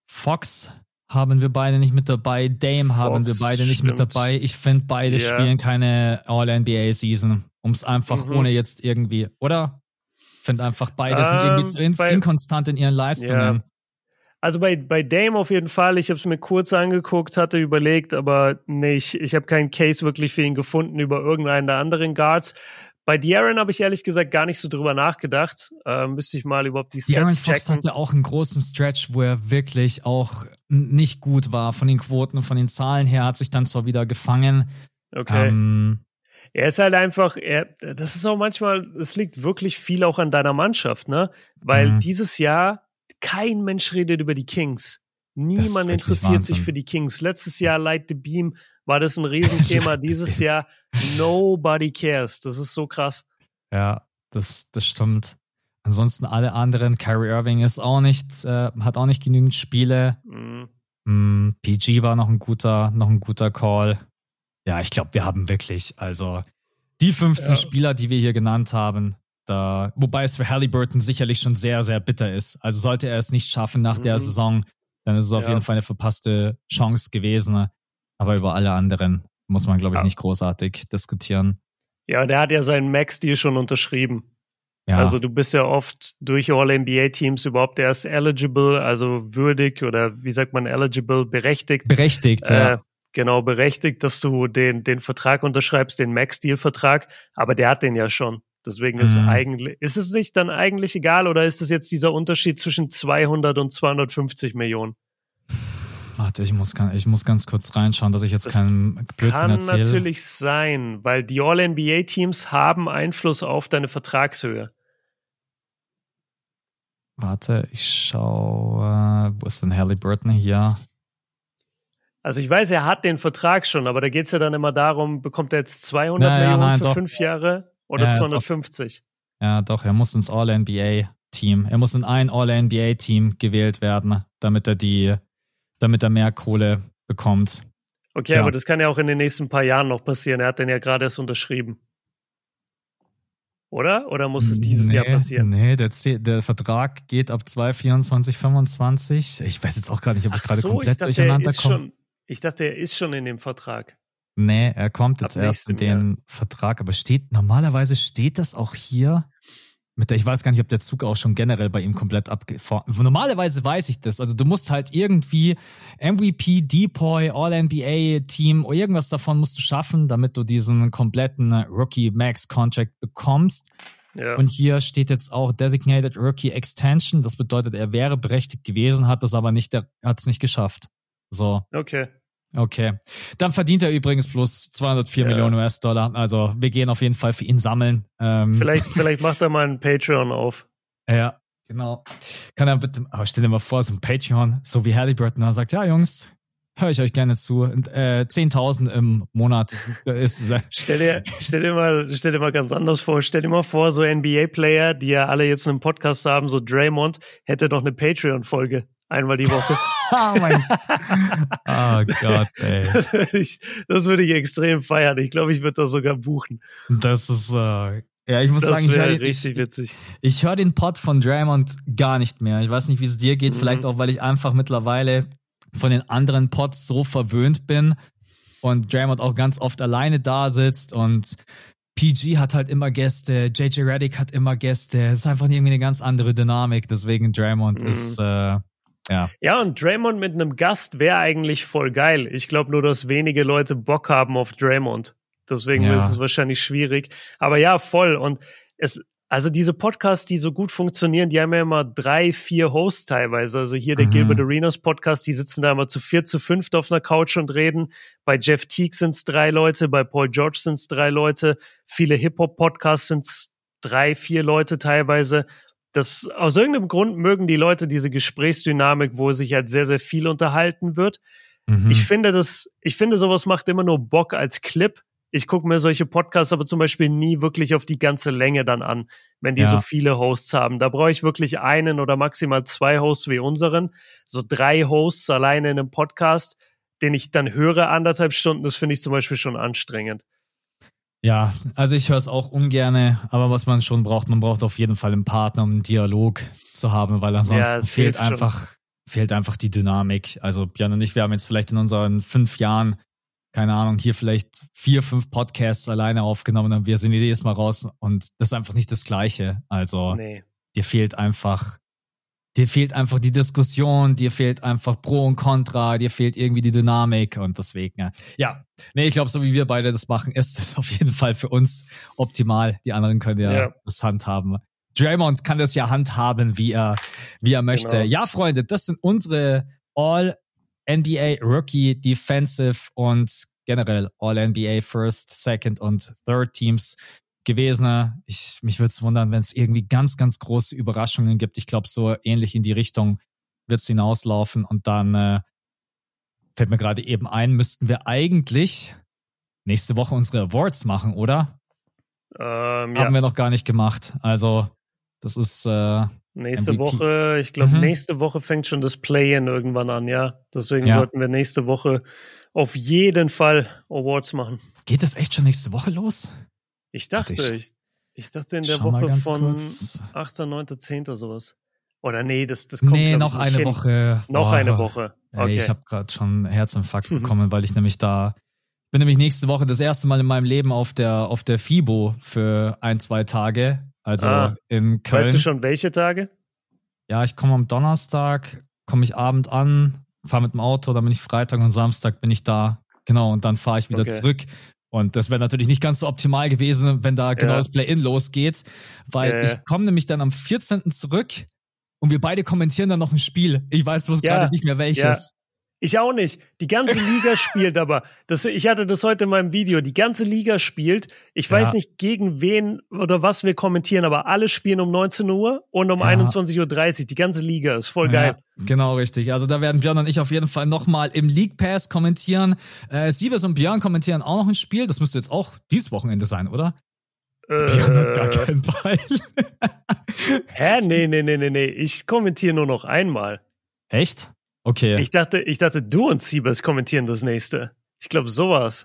Fox haben wir beide nicht mit dabei. Dame Fox, haben wir beide nicht stimmt. mit dabei. Ich finde, beide yeah. spielen keine All-N B A-Season. Um es einfach mhm. ohne jetzt irgendwie, oder? Ich finde einfach, beide ähm, sind irgendwie zu in- bei, inkonstant in ihren Leistungen. Ja. Also bei, bei Dame auf jeden Fall, ich habe es mir kurz angeguckt, hatte überlegt, aber nee, ich, ich habe keinen Case wirklich für ihn gefunden über irgendeinen der anderen Guards. Bei De'Aaron habe ich ehrlich gesagt gar nicht so drüber nachgedacht. Äh, müsste ich mal überhaupt die Stats checken. De'Aaron Fox hatte auch einen großen Stretch, wo er wirklich auch nicht gut war von den Quoten und von den Zahlen her, hat sich dann zwar wieder gefangen. Okay. Ähm, er ist halt einfach, er, das ist auch manchmal, es liegt wirklich viel auch an deiner Mannschaft, ne? Weil mhm. dieses Jahr kein Mensch redet über die Kings. Niemand interessiert Wahnsinn. sich für die Kings. Letztes Jahr Light the Beam war das ein Riesenthema. Dieses Jahr nobody cares. Das ist so krass. Ja, das, das stimmt. Ansonsten alle anderen, Kyrie Irving ist auch nicht, äh, hat auch nicht genügend Spiele. Mhm. Mm, P G war noch ein guter, noch ein guter Call. Ja, ich glaube, wir haben wirklich, also die fünfzehn ja. Spieler, die wir hier genannt haben, da, wobei es für Halliburton sicherlich schon sehr, sehr bitter ist. Also sollte er es nicht schaffen nach mhm. der Saison, dann ist es auf ja. jeden Fall eine verpasste Chance gewesen. Aber über alle anderen muss man, glaube ich, ja. nicht großartig diskutieren. Ja, der hat ja seinen Max-Deal schon unterschrieben. Ja. Also du bist ja oft durch All-N B A-Teams überhaupt erst eligible, also würdig oder wie sagt man eligible, berechtigt. Berechtigt, äh, ja. Genau, berechtigt, dass du den, den Vertrag unterschreibst, den Max-Deal-Vertrag. Aber der hat den ja schon. Deswegen ist mhm. eigentlich, ist es nicht dann eigentlich egal oder ist es jetzt dieser Unterschied zwischen zweihundert und zweihundertfünfzig Millionen? Warte, ich muss, ich muss ganz kurz reinschauen, dass ich jetzt das keinen Blödsinn erzähle. Kann natürlich sein, weil die All-N B A-Teams haben Einfluss auf deine Vertragshöhe. Warte, ich schaue, wo ist denn Halliburton hier? Also ich weiß, er hat den Vertrag schon, aber da geht es ja dann immer darum, bekommt er jetzt zweihundert naja, Millionen nein, für doch. fünf Jahre Oder ja, zweihundertfünfzig. Doch. Ja, doch, er muss ins All-N B A-Team. Er muss in ein All-N B A-Team gewählt werden, damit er die, damit er mehr Kohle bekommt. Okay, ja. Aber das kann ja auch in den nächsten paar Jahren noch passieren. Er hat den ja gerade erst unterschrieben. Oder? Oder muss es dieses nee, Jahr passieren? Nee, der, der Vertrag geht ab zwei vierundzwanzig, fünfundzwanzig. Ich weiß jetzt auch gar nicht, ob ich gerade so, komplett ich dachte, durcheinander komme. Ich dachte, er ist schon in dem Vertrag. Nee, er kommt jetzt ab erst in den Jahr. Vertrag. Aber steht, normalerweise steht das auch hier mit der, ich weiß gar nicht, ob der Zug auch schon generell bei ihm komplett abgefahren. Normalerweise weiß ich das. Also du musst halt irgendwie M V P, Depoy, All-N B A-Team, irgendwas davon musst du schaffen, damit du diesen kompletten Rookie-Max-Contract bekommst. Ja. Und hier steht jetzt auch Designated Rookie Extension. Das bedeutet, er wäre berechtigt gewesen, hat das aber nicht, hat es nicht geschafft. So. Okay. Okay. Dann verdient er übrigens plus zweihundertvier ja. Millionen U S-Dollar. Also wir gehen auf jeden Fall für ihn sammeln. Ähm, vielleicht, vielleicht macht er mal einen Patreon auf. Ja, genau. Kann er bitte, aber stell dir mal vor, so ein Patreon, so wie Halliburton, da sagt, ja Jungs, höre ich euch gerne zu. Äh, zehntausend im Monat ist stell dir, stell dir mal, stell dir mal ganz anders vor. Stell dir mal vor, so N B A-Player, die ja alle jetzt einen Podcast haben, so Draymond, hätte doch eine Patreon-Folge. Einmal die Woche. Oh mein Oh Gott, ey. Das würde ich, das würde ich extrem feiern. Ich glaube, ich würde das sogar buchen. Das ist, äh, ja, ich muss das sagen, ich höre richtig witzig. Ich, ich höre den Pod von Draymond gar nicht mehr. Ich weiß nicht, wie es dir geht. Mhm. Vielleicht auch, weil ich einfach mittlerweile von den anderen Pods so verwöhnt bin und Draymond auch ganz oft alleine da sitzt und P G hat halt immer Gäste, J J Redick hat immer Gäste. Es ist einfach irgendwie eine ganz andere Dynamik. Deswegen Draymond mhm. ist, äh, Ja. ja, und Draymond mit einem Gast wäre eigentlich voll geil. Ich glaube nur, dass wenige Leute Bock haben auf Draymond. Deswegen ja. ist es wahrscheinlich schwierig. Aber ja, voll. Und es, also diese Podcasts, die so gut funktionieren, die haben ja immer drei, vier Hosts teilweise. Also hier der mhm. Gilbert Arenas Podcast, die sitzen da immer zu vier, zu fünft auf einer Couch und reden. Bei Jeff Teague sind es drei Leute, bei Paul George sind es drei Leute. Viele Hip-Hop-Podcasts sind es drei, vier Leute teilweise. Das, aus irgendeinem Grund mögen die Leute diese Gesprächsdynamik, wo sich halt sehr, sehr viel unterhalten wird. Mhm. Ich finde das, ich finde sowas macht immer nur Bock als Clip. Ich gucke mir solche Podcasts aber zum Beispiel nie wirklich auf die ganze Länge dann an, wenn die ja. so viele Hosts haben. Da brauche ich wirklich einen oder maximal zwei Hosts wie unseren. So drei Hosts alleine in einem Podcast, den ich dann höre anderthalb Stunden, das finde ich zum Beispiel schon anstrengend. Ja, also ich höre es auch ungerne, aber was man schon braucht, man braucht auf jeden Fall einen Partner, um einen Dialog zu haben, weil ansonsten ja, fehlt einfach, schon. fehlt einfach die Dynamik. Also Björn und ich, wir haben jetzt vielleicht in unseren fünf Jahren, keine Ahnung, hier vielleicht vier, fünf Podcasts alleine aufgenommen und wir sind jedes Mal raus und das ist einfach nicht das Gleiche. Also nee. dir fehlt einfach Dir fehlt einfach die Diskussion, dir fehlt einfach Pro und Contra, dir fehlt irgendwie die Dynamik und deswegen, ja. Nee, ich glaube, so wie wir beide das machen, ist es auf jeden Fall für uns optimal. Die anderen können ja, ja. das handhaben. Draymond kann das ja handhaben, wie er, wie er möchte. Genau. Ja, Freunde, das sind unsere All-N B A Rookie, Defensive und generell All-N B A First, Second und Third Teams gewesen. Ich, mich würde es wundern, wenn es irgendwie ganz, ganz große Überraschungen gibt. Ich glaube, so ähnlich in die Richtung wird es hinauslaufen. Und dann äh, fällt mir gerade eben ein, müssten wir eigentlich nächste Woche unsere Awards machen, oder? Ähm, Haben ja. wir noch gar nicht gemacht. Also das ist äh, nächste M V P. Woche, ich glaube, mhm. nächste Woche fängt schon das Play-In irgendwann an, ja. Deswegen ja. sollten wir nächste Woche auf jeden Fall Awards machen. Geht das echt schon nächste Woche los? Ich dachte, ich, ich, ich dachte in der Woche von kurz. achter, neunter, zehnter sowas. Oder nee, das, das kommt Nee, noch nicht eine hin. Woche. Noch Boah. eine Woche. Okay. Ey, ich habe gerade schon einen Herzinfarkt bekommen, weil ich nämlich da bin nämlich nächste Woche das erste Mal in meinem Leben auf der auf der FIBO für ein, zwei Tage. Also ah. in Köln. Weißt du schon, welche Tage? Ja, ich komme am Donnerstag, komme ich Abend an, fahre mit dem Auto, dann bin ich Freitag und Samstag bin ich da. Genau, und dann fahre ich wieder okay. zurück. Und das wäre natürlich nicht ganz so optimal gewesen, wenn da genau ja. das Play-In losgeht, weil ja, ja. ich komme nämlich dann am vierzehnten zurück und wir beide kommentieren dann noch ein Spiel. Ich weiß bloß ja. gerade nicht mehr welches. Ja. Ich auch nicht. Die ganze Liga spielt aber. Das, ich hatte das heute in meinem Video. Die ganze Liga spielt. Ich weiß ja. nicht, gegen wen oder was wir kommentieren, aber alle spielen um neunzehn Uhr und um ja. einundzwanzig Uhr dreißig. Die ganze Liga ist voll geil. Ja, genau, richtig. Also da werden Björn und ich auf jeden Fall nochmal im League Pass kommentieren. Äh, Siebes und Björn kommentieren auch noch ein Spiel. Das müsste jetzt auch dieses Wochenende sein, oder? Björn hat gar keinen Pfeil. Hä? Nee, nee, nee, nee, nee. Ich kommentiere nur noch einmal. Echt? Okay. Ich dachte, ich dachte, du und Siebes kommentieren das nächste. Ich glaube, sowas.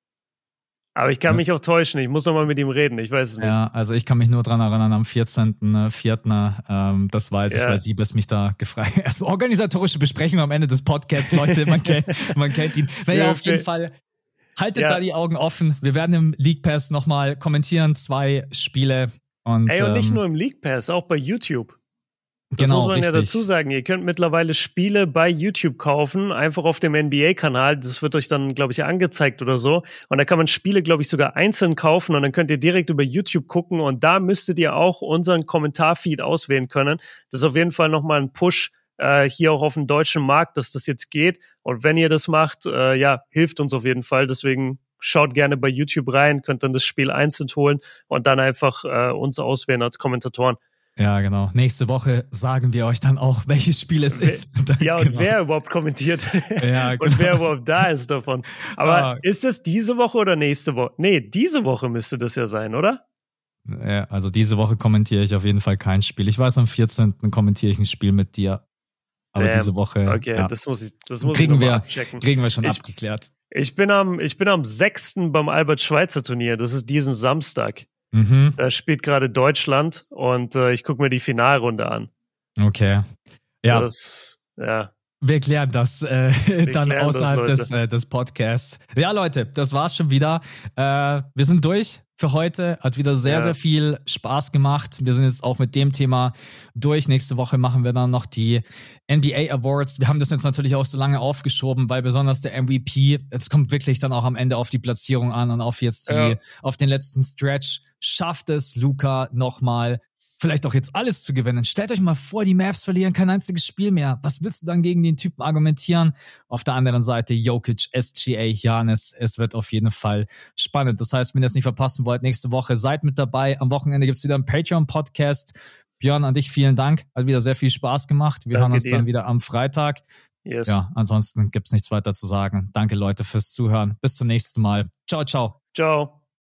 Aber ich kann mich auch täuschen. Ich muss noch mal mit ihm reden. Ich weiß es nicht. Ja, also ich kann mich nur dran erinnern, am vierzehnten vierten Ähm, das weiß ich, Ja. weil Siebes mich da gefragt hat. Erstmal organisatorische Besprechung am Ende des Podcasts, Leute. Man kennt, man kennt ihn. Naja, Ja, auf jeden okay. Fall. Haltet Ja. da die Augen offen. Wir werden im League Pass nochmal kommentieren, zwei Spiele. Und, Ey, und nicht ähm, nur im League Pass, auch bei YouTube. Das genau, muss man richtig. ja dazu sagen. Ihr könnt mittlerweile Spiele bei YouTube kaufen, einfach auf dem N B A-Kanal. Das wird euch dann, glaube ich, angezeigt oder so. Und da kann man Spiele, glaube ich, sogar einzeln kaufen und dann könnt ihr direkt über YouTube gucken und da müsstet ihr auch unseren Kommentarfeed auswählen können. Das ist auf jeden Fall nochmal ein Push äh, hier auch auf dem deutschen Markt, dass das jetzt geht. Und wenn ihr das macht, äh, ja, hilft uns auf jeden Fall. Deswegen schaut gerne bei YouTube rein, könnt dann das Spiel einzeln holen und dann einfach äh, uns auswählen als Kommentatoren. Ja, genau. Nächste Woche sagen wir euch dann auch, welches Spiel es ist. Ja, und Genau. wer überhaupt kommentiert Ja, und genau. wer überhaupt da ist davon. Aber Ah. ist das diese Woche oder nächste Woche? Nee, diese Woche müsste das ja sein, oder? Ja, also diese Woche kommentiere ich auf jeden Fall kein Spiel. Ich weiß, am vierzehnten kommentiere ich ein Spiel mit dir. Aber Damn. diese Woche Okay, ja, das muss ich, das muss kriegen, ich noch wir, mal abchecken. kriegen wir schon Ich- abgeklärt. Ich bin am, ich bin am sechsten beim Albert-Schweitzer-Turnier. Das ist diesen Samstag. Mhm. Da spielt gerade Deutschland und äh, ich gucke mir die Finalrunde an. Okay. Ja, Das, ja. wir klären das äh, dann klären das, außerhalb Leute. des, äh, des Podcasts. Ja, Leute, das war's schon wieder. Äh, wir sind durch für heute. Hat wieder sehr, Ja. sehr viel Spaß gemacht. Wir sind jetzt auch mit dem Thema durch. Nächste Woche machen wir dann noch die N B A Awards. Wir haben das jetzt natürlich auch so lange aufgeschoben, weil besonders der M V P, es kommt wirklich dann auch am Ende auf die Platzierung an und auf jetzt die, Ja. auf den letzten Stretch. Schafft es Luka nochmal, vielleicht auch jetzt alles zu gewinnen. Stellt euch mal vor, die Mavs verlieren kein einziges Spiel mehr. Was willst du dann gegen den Typen argumentieren? Auf der anderen Seite Jokic, S G A, Giannis. Es wird auf jeden Fall spannend. Das heißt, wenn ihr es nicht verpassen wollt, nächste Woche seid mit dabei. Am Wochenende gibt's wieder einen Patreon-Podcast. Björn, an dich vielen Dank. Hat wieder sehr viel Spaß gemacht. Wir Danke hören uns dir. dann wieder am Freitag. Yes. Ja, ansonsten gibt's nichts weiter zu sagen. Danke, Leute, fürs Zuhören. Bis zum nächsten Mal. Ciao, ciao. Ciao.